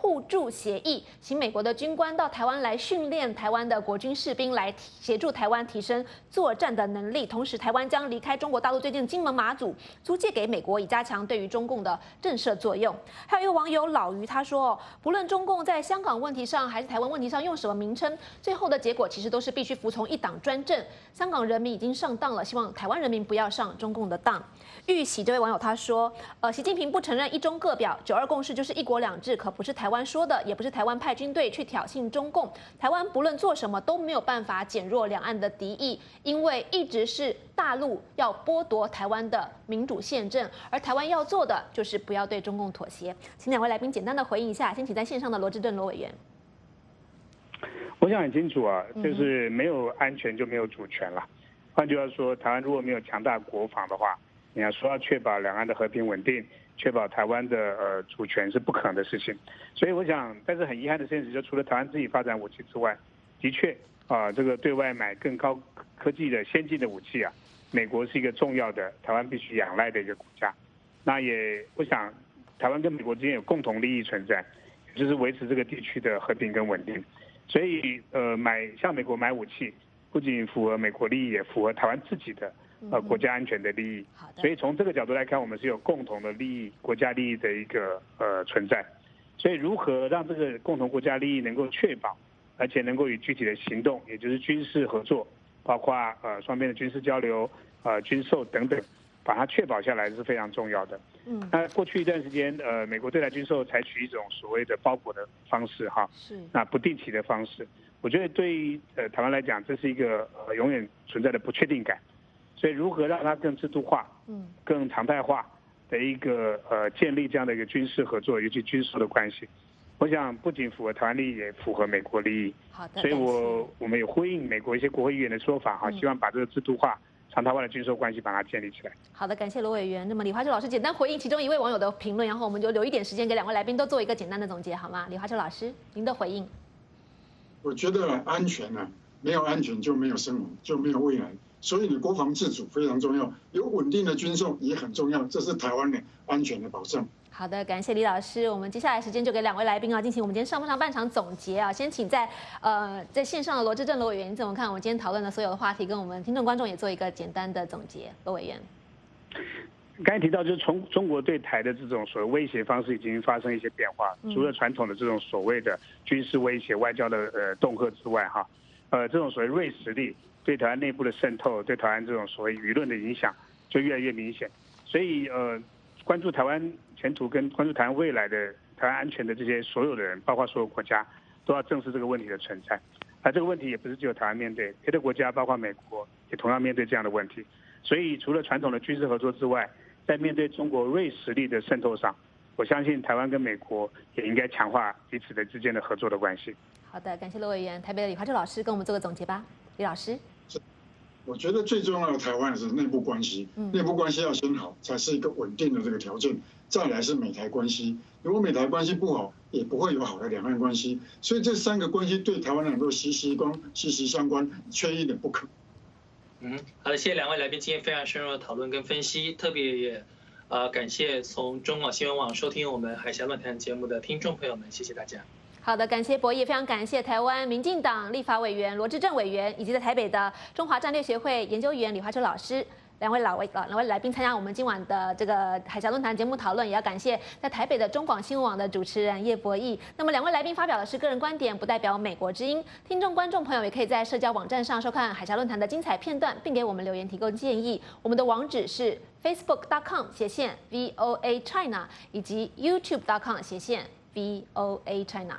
互助协议，请美国的军官到台湾来训练台湾的国军士兵，来协助台湾提升作战的能力。同时，台湾将离开中国大陆最近的金门、马祖，租借给美国，以加强对于中共的震慑作用。还有一位网友老于他说，不论中共在香港问题上还是台湾问题上用什么名称，最后的结果其实都是必须服从一党专政。香港人民已经上当了，希望台湾人民不要上中共的当。玉喜这位网友他说，呃，习近平不承认一中各表，九二共识就是一国两制，可不是台湾说的，也不是台湾派军队去挑衅中共。台湾不论做什么都没有办法减弱两岸的敌意，因为一直是大陆要剥夺台湾的民主宪政，而台湾要做的就是不要对中共妥协。请两位来宾简单的回应一下，先请在线上的罗致政罗委员。
我想很清楚啊，就是没有安全就没有主权了。换句话说，台湾如果没有强大国防的话，你要说要确保两岸的和平稳定，确保台湾的呃主权是不可能的事情。所以我想，但是很遗憾的现实，就除了台湾自己发展武器之外，的确啊，这个对外买更高科技的先进的武器啊，美国是一个重要的台湾必须仰赖的一个国家。那也我想，台湾跟美国之间有共同利益存在，就是维持这个地区的和平跟稳定。所以呃，买向美国买武器，不仅符合美国利益，也符合台湾自己的呃国家安全的利益。所以从这个角度来看，我们是有共同的利益、国家利益的一个呃存在。所以如何让这个共同国家利益能够确保，而且能够以具体的行动，也就是军事合作，包括呃双边的军事交流、呃军售等等，把它确保下来是非常重要的。嗯，那过去一段时间，呃，美国对台军售采取一种所谓的包裹的方式，哈，是那不定期的方式。我觉得对于呃台湾来讲，这是一个呃永远存在的不确定感。所以如何让它更制度化、嗯，更常态化的一个呃建立这样的一个军事合作，尤其军售的关系，我想不仅符合台湾利益，也符合美国利益。好的，所以我我们有呼应美国一些国会议员的说法，哈，希望把这个制度化、常态化的军售关系把它建立起来。
好的，感谢罗委员。那么李华秋老师简单回应其中一位网友的评论，然后我们就留一点时间给两位来宾都做一个简单的总结，好吗？李华秋老师，您的回应。
我觉得安全啊，没有安全就没有生活，就没有未来。所以你国防自主非常重要，有稳定的军售也很重要，这是台湾的安全的保障。
好的，感谢李老师。我们接下来时间就给两位来宾啊进行我们今天上上半场总结啊。先请在呃在线上的罗致政罗委员，你怎么看我们今天讨论的所有的话题，跟我们听众观众也做一个简单的总结。罗委员，
刚才提到，就是从中国对台的这种所谓威胁方式已经发生一些变化，除了传统的这种所谓的军事威胁、外交的呃恫吓之外，哈，呃这种所谓锐实力对台湾内部的渗透，对台湾这种所谓舆论的影响就越来越明显。所以呃，关注台湾前途跟关注台湾未来的台湾安全的这些所有的人，包括所有国家，都要正视这个问题的存在。而这个问题也不是只有台湾面对，别的国家包括美国也同样面对这样的问题。所以除了传统的军事合作之外，在面对中国锐实力的渗透上，我相信台湾跟美国也应该强化彼此的之间的合作的关系。
好的，感谢罗委员。台北的李华秋老师跟我们做个总结吧。李老师，
我觉得最重要的台湾是内部关系，内部关系要先好，才是一个稳定的这个条件。再来是美台关系，如果美台关系不好，也不会有好的两岸关系。所以这三个关系对台湾人都息息关息息相关，缺一点不可。
嗯，好的，谢谢两位来宾今天非常深入的讨论跟分析，特别也呃感谢从中广新闻网收听我们海峡论坛节目的听众朋友们，谢谢大家。
好的，感谢博弈，非常感谢台湾民进党立法委员罗致政委员，以及在台北的中华战略协会研究员李华秋老师。两位老位两位来宾参加我们今晚的这个海峡论坛节目讨论，也要感谢在台北的中广新闻网的主持人叶博弈。那么两位来宾发表的是个人观点，不代表美国之音。听众观众朋友也可以在社交网站上收看海峡论坛的精彩片段，并给我们留言提供建议。我们的网址是 facebook dot com 斜线 V O A China 以及 YouTube dot com 斜线 V O A China。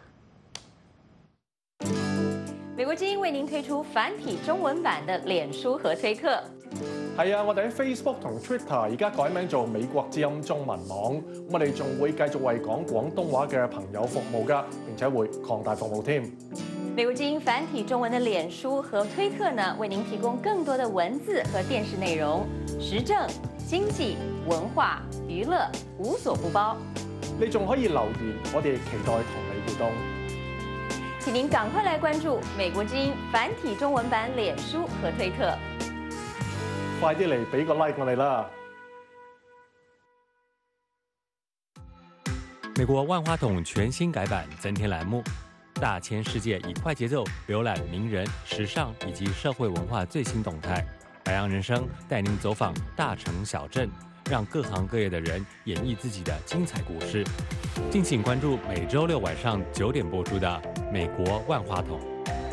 美國之音為您推出繁體中文版的臉書和推特。
係啊，我哋喺 Facebook 同 Twitter 而家改名做美國之音中文網，我哋仲會繼續為講廣東話嘅朋友服務㗎，並且會擴大服務添。
美國之音繁體中文的臉書和推特呢，為您提供更多的文字和電視內容，時政、經濟、文化、娛樂無所不包。
你仲可以留言，我哋期待同你互動。
請您趕快來關注美國之音繁體中文版臉書和推特。
快啲嚟俾個 like 我哋啦！
美国万花筒全新改版，增添栏目，大千世界以快节奏浏览名人、时尚以及社会文化最新动态。百样人生带您走访大城小镇，让各行各业的人演绎自己的精彩故事。敬请关注每周六晚上九点播出的《美国万花筒》。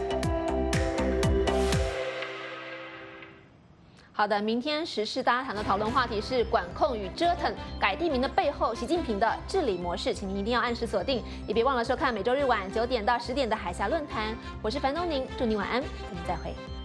好的，明天时事大家谈的讨论话题是管控与折腾，改地名的背后，习近平的治理模式，请您一定要按时锁定，也别忘了收看每周日晚九点到十点的海峡论坛。我是樊东宁，祝您晚安，我们再会。